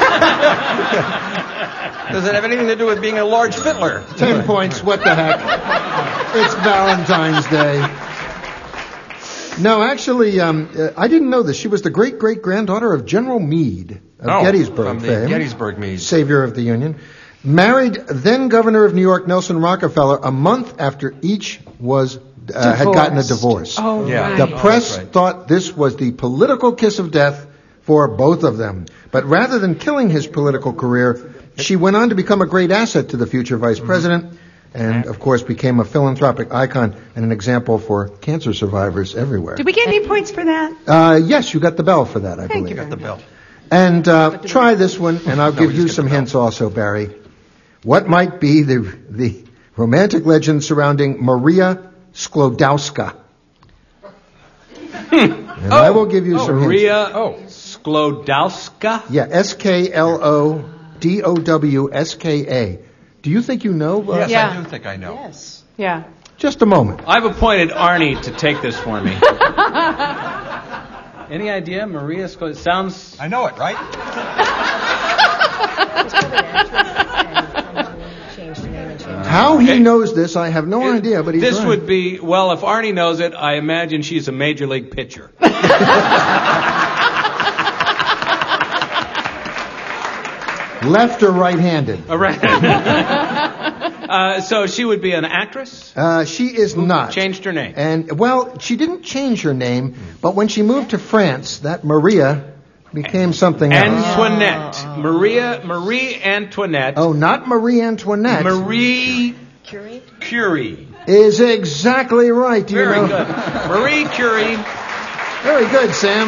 Does it have anything to do with being a large fiddler? Ten points. What the heck? It's Valentine's Day. No, actually, um, uh, I didn't know this. She was the great-great-granddaughter of General Meade of Oh, Gettysburg from the fame. Gettysburg Meade. Savior of the Union. Married then-Governor of New York, Nelson Rockefeller, a month after each was uh, had gotten a Divorced. divorce. Oh, Yeah. right. The Oh, press that's right. thought this was the political kiss of death for both of them. But rather than killing his political career, she went on to become a great asset to the future vice president and, of course, became a philanthropic icon and an example for cancer survivors everywhere. Did we get any points for that? Uh, yes, you got the bell for that, I Thank believe. you. Got the belt. And uh, try this one, and I'll No, give we you just some get the hints also, Barry. What might be the the romantic legend surrounding Maria Sklodowska? And I will give you some hints. Maria Sklodowska. Yeah, S K L O D O W S K A. Do you think you know? Uh, Yes, Yeah. I do think I know. Yes. Yeah. Just a moment. I've appointed Arnie to take this for me. Any idea, Maria Sklodowska? Sounds. I know it, right? How he knows this, I have no idea, but he's This right. would be, well, if Arnie knows it, I imagine she's a major league pitcher. Left or right-handed? All right. Uh, so she would be an actress? Uh, she is Who not. Changed her name. And, well, she didn't change her name, but when she moved to France, that Maria became something else. Antoinette. Maria, Marie Antoinette. Oh, not Marie Antoinette. Marie Curie. Curie. Is exactly right. Do you Very know? good. Marie Curie. Very good, Sam.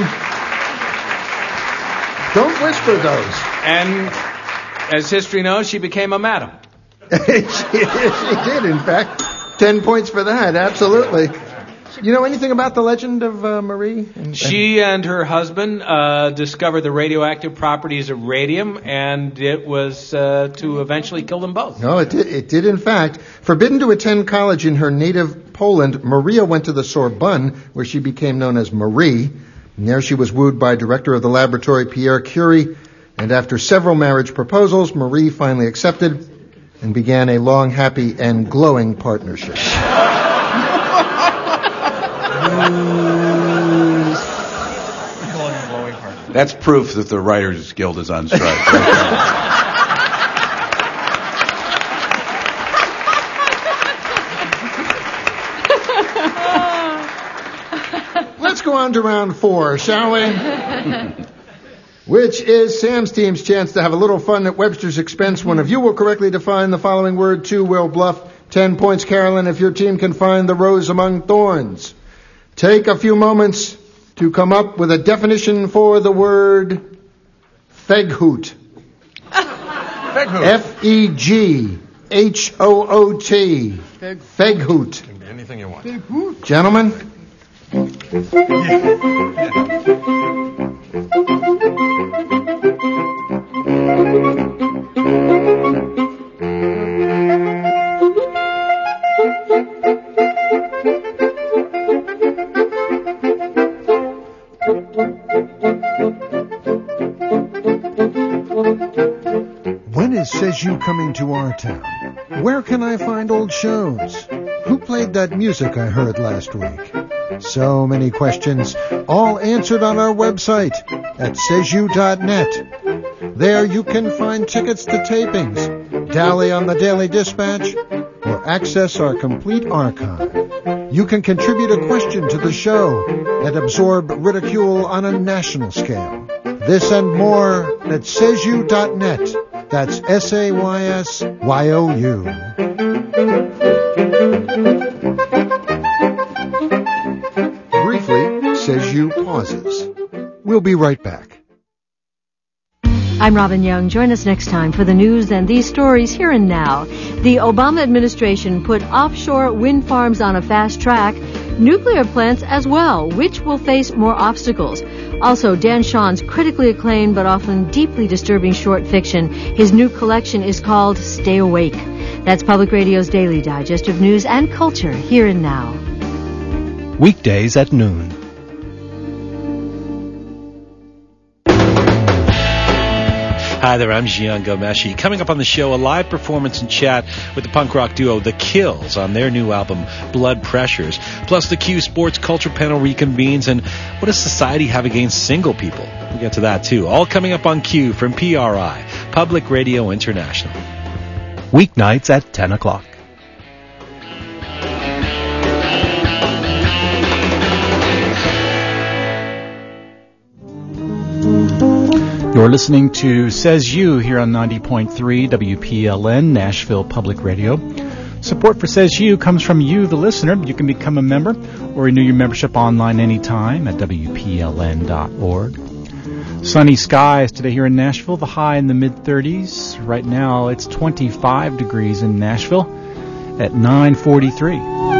Don't whisper those. And as history knows, she became a madam. she, she did, in fact. Ten points for that, absolutely. You know anything about the legend of uh, Marie? And, she and her husband uh, discovered the radioactive properties of radium, and it was uh, to eventually kill them both. No, it did, it did in fact. Forbidden to attend college in her native Poland, Maria went to the Sorbonne, where she became known as Marie. And there she was wooed by director of the laboratory, Pierre Curie. And after several marriage proposals, Marie finally accepted and began a long, happy, and glowing partnership. That's proof that the Writers Guild is on strike. Let's go on to round four, shall we? Which is Sam's team's chance to have a little fun at Webster's expense. One of you will correctly define the following word. Two will bluff. Ten points, Carolyn, if your team can find the rose among thorns. Take a few moments to come up with a definition for the word Feghoot. Feghoot. F E G H O O T. Feghoot. Anything you want. Gentlemen? When is Says You coming to our town? Where can I find old shows? Who played that music I heard last week? So many questions, all answered on our website at says you dot net. There you can find tickets to tapings, dally on the Daily Dispatch, or access our complete archive. You can contribute a question to the show and absorb ridicule on a national scale. This and more at says you dot net. That's S A Y S Y O U. Briefly, Says You pauses. We'll be right back. I'm Robin Young. Join us next time for the news and these stories here and now. The Obama administration put offshore wind farms on a fast track, nuclear plants as well, which will face more obstacles. Also, Dan Shawn's critically acclaimed but often deeply disturbing short fiction. His new collection is called Stay Awake. That's Public Radio's Daily Digest of news and culture here and now. Weekdays at noon. Hi there, I'm Gian Gomeshi. Coming up on the show, a live performance and chat with the punk rock duo The Kills on their new album, Blood Pressures. Plus, the Q Sports Culture Panel reconvenes, and what does society have against single people? We'll get to that, too. All coming up on Q from P R I, Public Radio International. Weeknights at ten o'clock. You're listening to Says You here on ninety point three W P L N, Nashville Public Radio. Support for Says You comes from you, the listener. You can become a member or renew your membership online anytime at W P L N dot org. Sunny skies today here in Nashville, the high in the mid-thirties. Right now it's twenty-five degrees in Nashville at nine forty-three.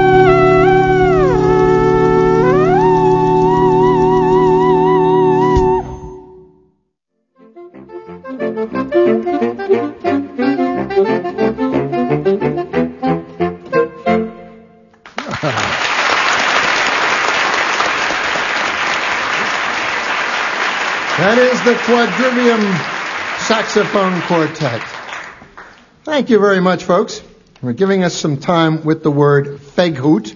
That is the Quadrivium Saxophone Quartet. Thank you very much, folks, for giving us some time with the word Feghoot.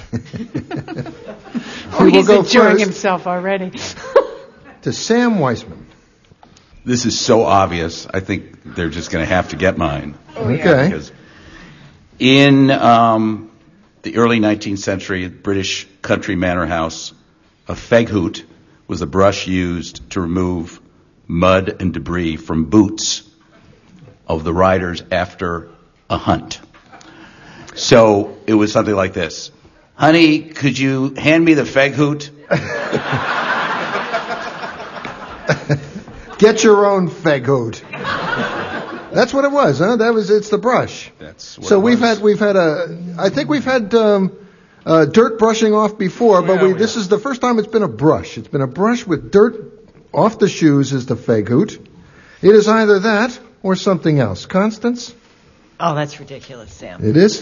Oh, we will he's go enjoying first himself already. to Sam Weissman. This is so obvious, I think they're just going to have to get mine. Oh, okay. Because In um, the early nineteenth century, at British country manor house, a feghoot was a brush used to remove mud and debris from boots of the riders after a hunt. So it was something like this. Honey, could you hand me the feghoot? Get your own feghoot. That's what it was, huh? That was, it's the brush. That's what so it we've was. had, we've had a, I think we've had, um, uh, dirt brushing off before, but Yeah, we, we this is the first time it's been a brush. It's been a brush with dirt off the shoes is the feghoot. It is either that or something else. Constance? Oh, that's ridiculous, Sam. It is?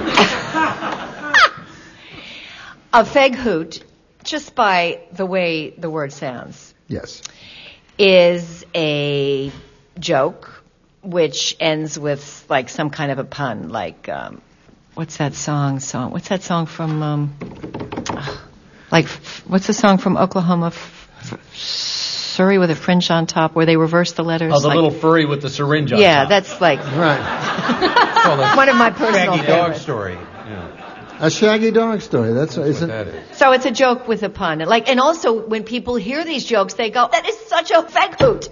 A feghoot, just by the way the word sounds, Yes. is a joke which ends with like some kind of a pun, like um, what's that song? Song? What's that song from? Um, uh, like, f- what's the song from Oklahoma? F- f- Surrey with a fringe on top, where they reverse the letters. Oh, the like, little furry with the syringe on yeah, top. that's like right. one of my personal Shaggy dog favorites. story. Yeah. A shaggy dog story. That's, That's is what it? that is. So it's a joke with a pun. Like, and also when people hear these jokes, they go, "That is such a feghoot."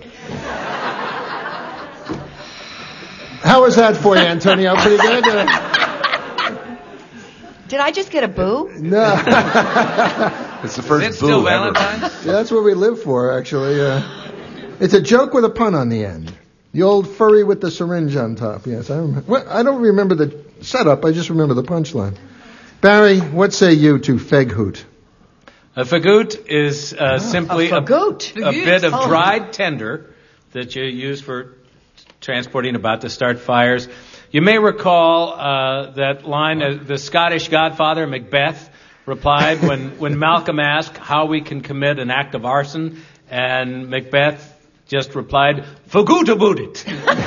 How was that for you, Antonio? Pretty good? Uh, Did I just get a boo? no. It's the first Is it still boo ever. Valentine's? Yeah, that's what we live for, actually. Uh, it's a joke with a pun on the end. The old furry with the syringe on top. Yes, I remember. Well, I don't remember the setup. I just remember the punchline. Barry, what say you to feghoot? A fagoot is uh, simply a, fagoot. a bit of Oh. dried tinder that you use for transporting about to start fires. You may recall uh, that line, uh, the Scottish godfather Macbeth replied when, when Malcolm asked how we can commit an act of arson, and Macbeth just replied, fagoot about it.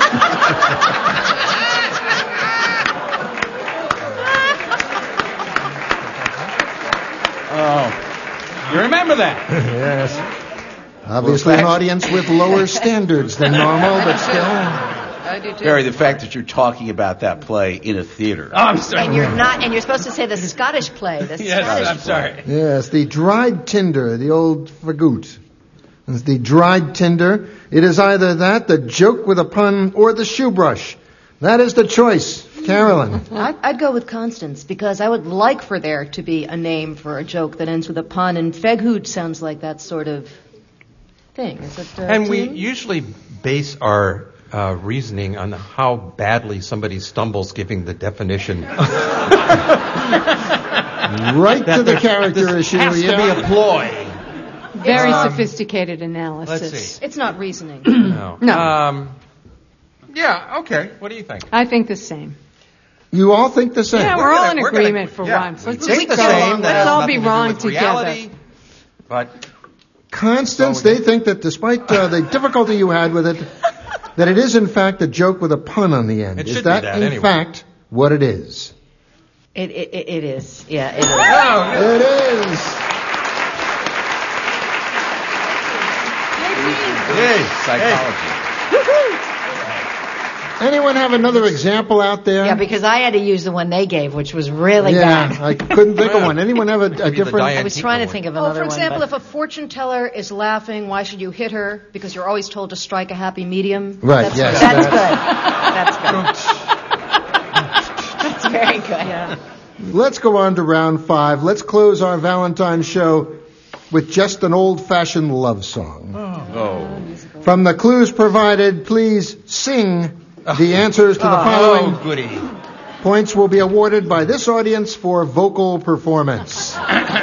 Oh, You remember that? Yes. Obviously an audience with lower standards than normal, but still. I do too. Barry, the fact that you're talking about that play in a theater. Oh, I'm sorry. And you're not, and you're supposed to say the Scottish play. The Yes, Scottish I'm play. sorry. Yes, the dried tinder, the old fagoot. It's the dried tinder. It is either that, the joke with a pun, or the shoe brush. That is the choice. Carolyn. I'd, I'd go with Constance because I would like for there to be a name for a joke that ends with a pun, and feghoot sounds like that sort of thing. Is it? Uh, And we team? usually base our uh, reasoning on how badly somebody stumbles giving the definition. Right to the character this issue. has yeah. to be a ploy. Very Um, sophisticated analysis. let's see. It's not reasoning. No. No. Um, yeah. Okay. What do you think? I think the same. You all think the same? Yeah, we're, We're all gonna- in we're gonna- agreement for yeah, once. we Let's think just the go same. along. That Let's has all nothing be to do wrong with together. reality, but Constance, they think that despite uh, the difficulty you had with it, that it is in fact a joke with a pun on the end. It is should be that, that in anyway. fact what it is? It, it, it it is. Yeah, it is. oh, It is. Hey, psychology. Anyone have another example out there? Yeah, because I had to use the one they gave, which was really Yeah, bad. I couldn't think of one. Anyone have a, a different? I was trying to think of Oh, another for example, one. if a fortune teller is laughing, why should you hit her? Because you're always told to strike a happy medium. Right, That's yes. That's That's- good. That's good. That's very good. Yeah. Let's go on to round five. Let's close our Valentine's show with just an old-fashioned love song. Oh. From the clues provided, please sing the answers to the following. oh, goody. Points will be awarded by this audience for vocal performance.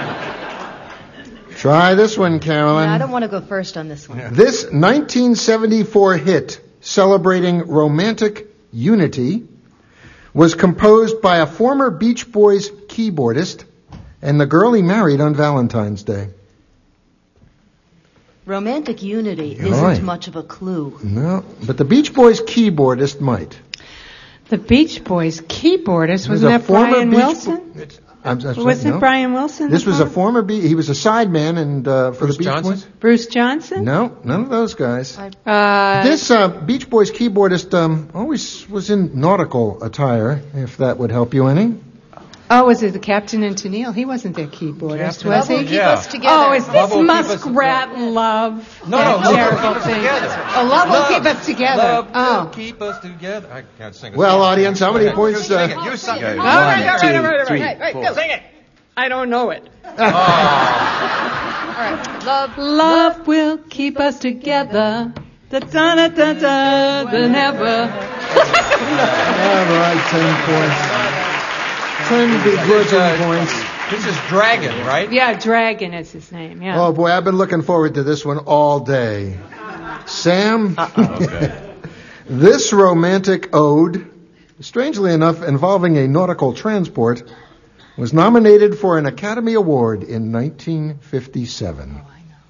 Try this one, Carolyn. Yeah, I don't want to go first on this one. This nineteen seventy-four hit celebrating romantic unity was composed by a former Beach Boys keyboardist and the girl he married on Valentine's Day. Romantic unity Right. isn't much of a clue. No, but the Beach Boys keyboardist might. The Beach Boys keyboardist, There's wasn't a that former Brian Beach Wilson? Bo- I'm, I'm Was sorry, it no. Brian Wilson? This the was a former- former Bee. He was a sideman and uh, for Bruce the Beach Johnson? Boys. Bruce Johnson? No, none of those guys. Uh, This uh, Beach Boys keyboardist um, always was in nautical attire, if that would help you any. oh, was it the Captain and Tennille? He wasn't their keyboardist, Captain was and he? Tennille, yeah. Keep us together. Oh, is this Love will keep us- muskrat love? No, that no, love will terrible keep us thing. together. Oh, love will Love. keep us together. Love oh. will keep us together. I can't sing a Well, song. audience, how many Go ahead. points? You Uh, sing it. You sing it. Okay, All right, one, all right, two, all right, all three, right, right, four. go. Sing it. I don't know it. All right. Love. Love will keep us together. Da da da da da da never. All right, ten points. Ten begrudging points. This is Dragon, right? Yeah, Dragon is his name. Yeah. Oh boy, I've been looking forward to this one all day. Sam, this romantic ode, strangely enough involving a nautical transport, was nominated for an Academy Award in nineteen fifty-seven.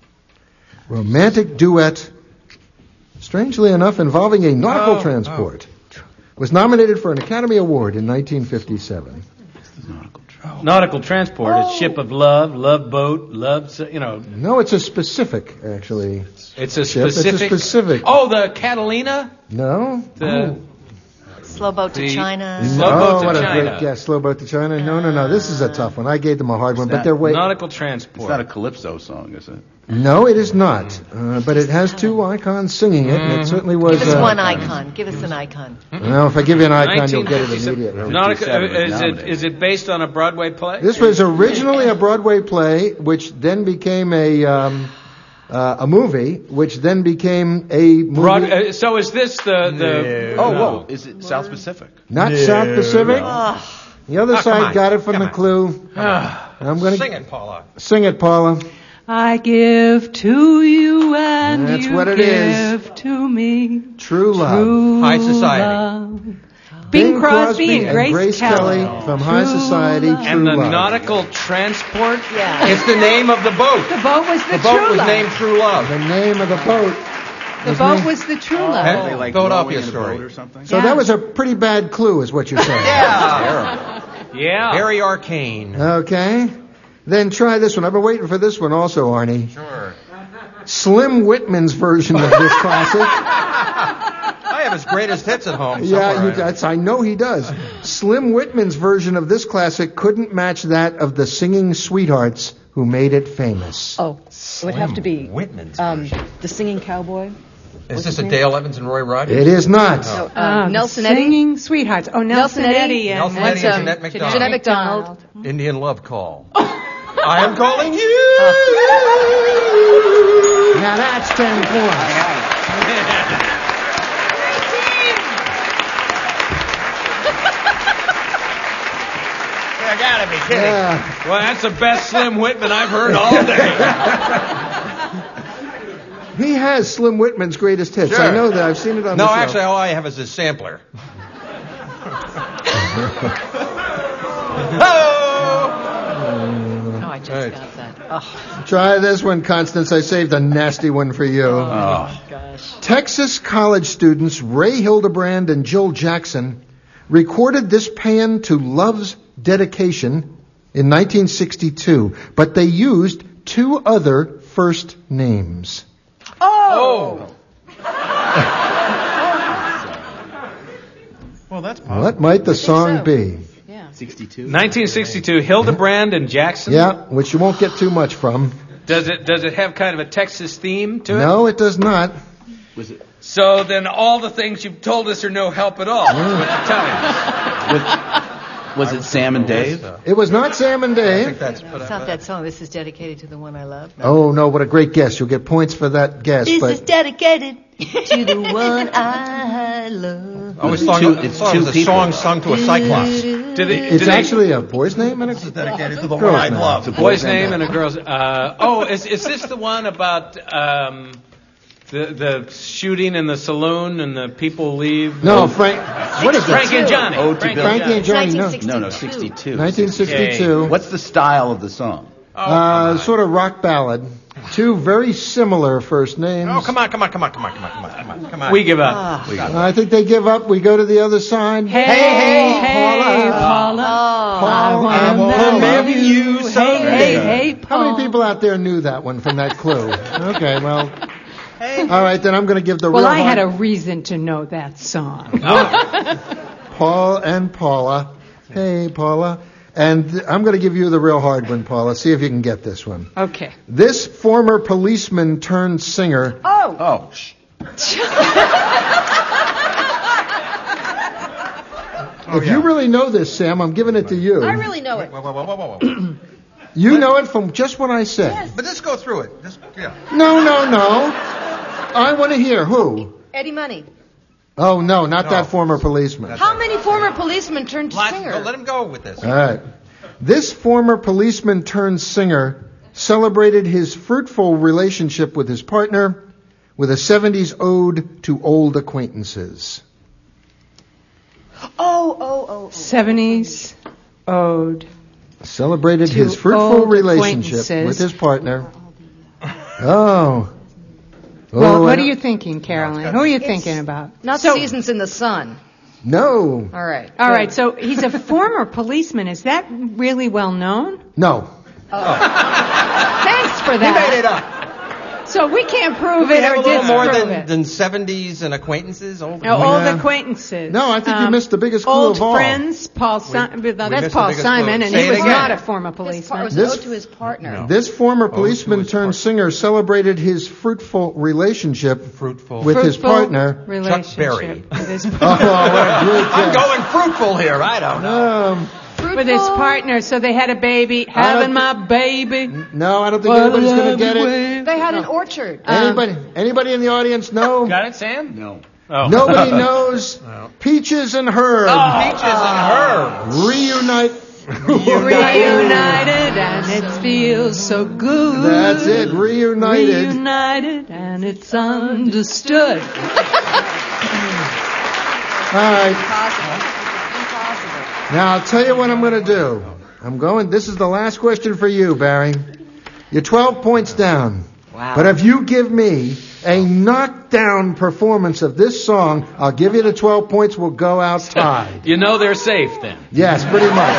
Romantic duet, strangely enough involving a nautical Oh, transport, was nominated for an Academy Award in nineteen fifty-seven. Nautical transport is ship of love, love boat, love, s- you know. No, it's a specific, actually. It's a Ship, it's a specific. specific. Oh, the Catalina? No? The, Slow boat to The- China. Slow oh, boat to what a China. great guess. Slow boat to China. No, no, no. This is a tough one. I gave them a hard one, but they're way. Nautical transport. It's not a calypso song, is it? No, it is not. Uh, but it has two icons singing it, and it certainly was. Give us uh, one icon. Give us an icon. Well, if I give you an icon, you'll get it nineteen fifty-seven. immediately. Nautica, fifty-seven was is it nominated. is it based on a Broadway play? This was originally a Broadway play, which then became a um, uh, a movie, which then became a movie. Broad, uh, so is this the the? Oh, no. whoa. Is it South Pacific? Not South Pacific. The other Oh, come side on, got it from come the on. clue. I'm going to Sing it, Paula. sing it, Paula. I give to you and That's you what it give is. to me. True love. True High Society. love. Bing Crosby and Grace, Kelly from High True Society. love. True And the love. nautical transport. Yeah. It's the name of the boat. The boat was the, The boat True was Love. named True Love. The name of the boat. the was boat named- was the True Love. Hen- They like Philadelphia rowing in a story. boat or something? So Yeah. that was a pretty bad clue, is what you're saying. Yeah. Yeah. Very arcane. Okay. Then try this one. I've been waiting for this one also, Arnie. Sure. Slim Whitman's version of this classic. I have his greatest hits at home. Yeah, you, somewhere. that's, I know he does. Slim Whitman's version of this classic couldn't match that of the Singing Sweethearts, who made it famous. Oh, it would have to be Whitman's um, version. the singing cowboy. Is this a Dale Evans and Roy Rogers? It is not. No. Um, Uh, Nelson the Eddy. Singing Sweethearts. Oh, Nelson, Nelson Eddy. Eddy. and Nelson what's, Eddy and um, Jeanette MacDonald. Jeanette MacDonald. Indian Love Call. I am calling you. Now that's ten points. I gotta be kidding. Yeah. Well, that's the best Slim Whitman I've heard all day. He has Slim Whitman's greatest hits. Sure. I know that. I've seen it on No, the show. actually, all I have is his sampler. Oh, I just Right. got that. Oh, Try this one, Constance. I saved a nasty one for you. gosh. Texas college students Ray Hildebrand and Jill Jackson recorded this paean to Love's dedication in nineteen sixty-two, but they used two other first names. Oh. Well, that's What might the song be? sixty-two. nineteen sixty-two, Hildebrand and Jackson. Yeah, which you won't get too much from. Does it does it have kind of a Texas theme to it? No, it does not. Was it? So then all the things you've told us are no help at all. That's what you're telling us. Was, was it Sam and Dave? It was not Sam and I think Dave. that's. It's not that song. This is dedicated to the one I love. No. Oh, no, what a great guess. You'll get points for that guess. This but is dedicated to the one I love. I always It's thought, two- I it's thought it two was a people. song sung to a cyclops. Did they, it's did they- actually a boy's name and a Dedicated to the girl's one I name. love. It's a boy's name and a girl's. Uh, oh, is is this the one about um, the the shooting in the saloon and the people leave? No, Frank. What is Frank that? and Johnny. Oh, to Frank Bill. Frankie and Johnny. No. No, no, sixty-two. nineteen sixty-two. What's the style of the song? Uh, sort of rock ballad. Two very similar first names. Oh, come on, come on, come on, come on, come on, come on, come on, come on. We give up. We got I think they give up. We go to the other side. Hey, hey, hey, Paula. Paula, I I wanna wanna make people out there knew that one from that clue. Okay, well. All right, then I'm going to give the well, real I hard... had a reason to know that song. Paul and Paula. Hey, Paula. And th- I'm going to give you the real hard one, Paula. See if you can get this one. Okay. This former policeman turned singer. Oh. Oh. Oh, if yeah. you really know this, Sam, I'm giving it to you. I really know it. Whoa, whoa, whoa, whoa, whoa, whoa. You know it from just what I said. Yes. But let's go through it. Just, yeah. No, no, no. I want to hear who. Eddie Money. Oh, no, not No. that former policeman. How many former policemen turned to Let, singer? no, let him go with this. All right. This former policeman turned singer celebrated his fruitful relationship with his partner with a seventies ode to old acquaintances. Oh, oh, oh. seventies ode. Celebrated To his fruitful old relationship acquaintances. with his partner. Oh. Well, Oh, what I are you don't- thinking, Caroline? Who are you It's thinking about? Not So- Seasons in the Sun. No. All right. All good. right, so he's a former policeman. Is that really well known? No. Thanks for He that. made it up. So we can't prove We it have or a little more disprove than, it. than seventies and acquaintances. Old No, old Yeah. acquaintances. No, I think you Um, missed the biggest clue Old of all. friends, Paul Simon. we That's missed the Paul biggest Simon, clue. and Say he it was again. not a former This part policeman. was This- ode to his partner. No. This former to policeman his turned partner. singer celebrated his fruitful relationship Fruitful. with his Fruitful partner. relationship Berry. with his, Oh, what a great I'm guess. going fruitful here. I don't know. Um, with his partner. So they had a baby, having my baby. no, I don't think What a anybody's going to get lovely it. way. They had an orchard. Anybody? Anybody in the audience know? Got it, Sam? No. Oh. Nobody knows. Peaches and Herb Peaches and herbs. reunite. Reunited and it feels so good. That's it. Reunited. Reunited and it's understood. All right. Impossible. Impossible. Now I'll tell you what I'm going to do. I'm going. This is the last question for you, Barry. You're twelve points down. Wow. But if you give me a knockdown performance of this song, I'll give you the twelve points. We'll go out tied. You know they're safe then. Yes, pretty much.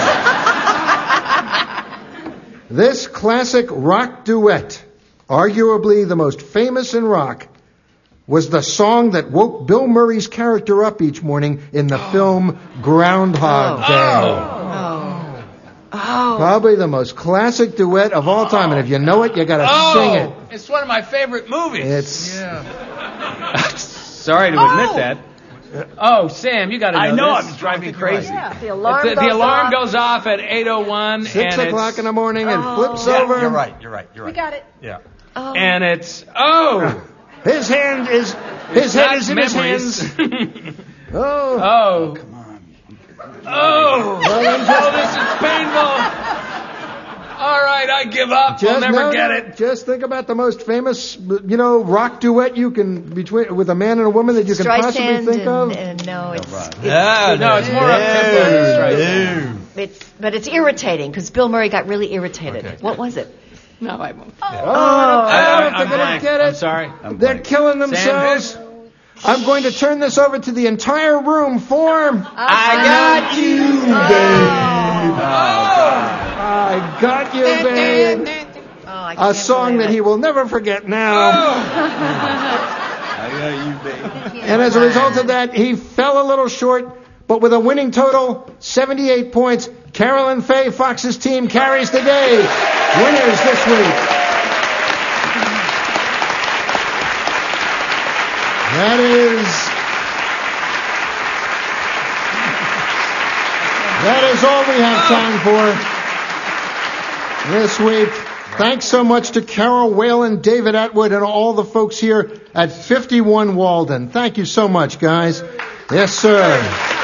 This classic rock duet, arguably the most famous in rock, was the song that woke Bill Murray's character up each morning in the film Groundhog Day. Oh. Probably the most classic duet of all time, and if you know it, you gotta Oh, sing it. it's one of my favorite movies. It's Sorry to admit that. Oh, Sam, you got to know I know, this. I'm driving crazy. Yeah, the alarm the, goes the alarm off. goes off at eight oh one. six and o'clock it's, in the morning and flips Yeah, over. you're right. You're right. You're We right. got it. Yeah. Oh. And it's, oh. His hand is, his head not is in memories. his hands. Oh. Oh. Oh. Oh, this is painful. All right, I give up. I'll never no, get no, it. Just think about the most famous, you know, rock duet you can between with a man and a woman that you can possibly Streisand think and, of. and no, it's it's, No, no, it's more up tempo than Streisand. it's but it's irritating because Bill Murray got really irritated. What was it? No, I won't. Oh, I don't, I don't I'm think they're blank. gonna get it. I'm sorry. They're killing themselves. I'm going to turn this over to the entire room for I got you, babe. I got you, babe. Oh, I A can't song believe that it. he will never forget now. I got you, baby. And as a result of that, he fell a little short, but with a winning total, seventy-eight points, Carolyn Faye Fox's team carries the day. Winners this week. That is, that is all we have time for this week. Thanks so much to Carol Whalen, David Atwood, and all the folks here at fifty-one Walden. Thank you so much, guys. Yes, sir.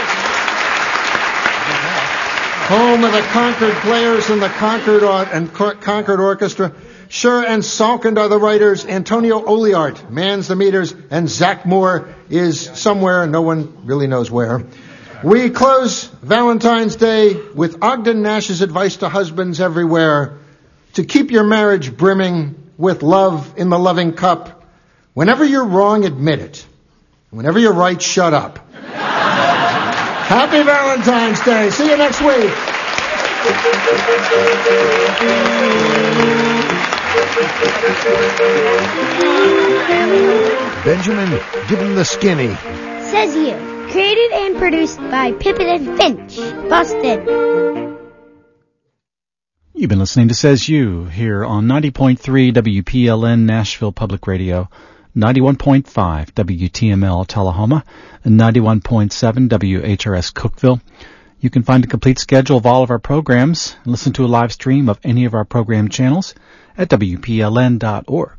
Home of the Concord Players and the Concord Or- and Co- Concord Orchestra. Scher and Salkind are the writers. Antonio Oliart mans the meters, and Zach Moore is somewhere, no one really knows where. We close Valentine's Day with Ogden Nash's advice to husbands everywhere: to keep your marriage brimming with love in the loving cup. Whenever you're wrong, admit it. Whenever you're right, shut up. Happy Valentine's Day. See you next week. Benjamin, give him the skinny. Says You. Created and produced by Pippin and Finch. Boston. You've been listening to Says You here on ninety point three W P L N Nashville Public Radio, ninety-one point five W T M L Tullahoma, and ninety-one point seven W H R S Cookeville. You can find a complete schedule of all of our programs and listen to a live stream of any of our program channels at W P L N dot org.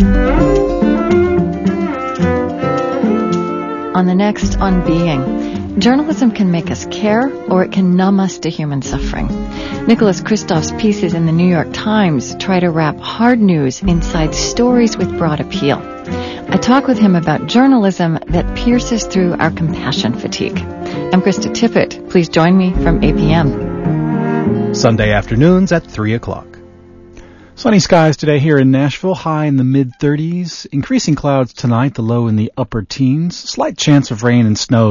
On the next On Being, journalism can make us care or it can numb us to human suffering. Nicholas Kristof's pieces in the New York Times try to wrap hard news inside stories with broad appeal. I talk with him about journalism that pierces through our compassion fatigue. I'm Krista Tippett. Please join me from eight p.m. Sunday afternoons at three o'clock. Sunny skies today here in Nashville, high in the mid-thirties. Increasing clouds tonight, the low in the upper teens. Slight chance of rain and snow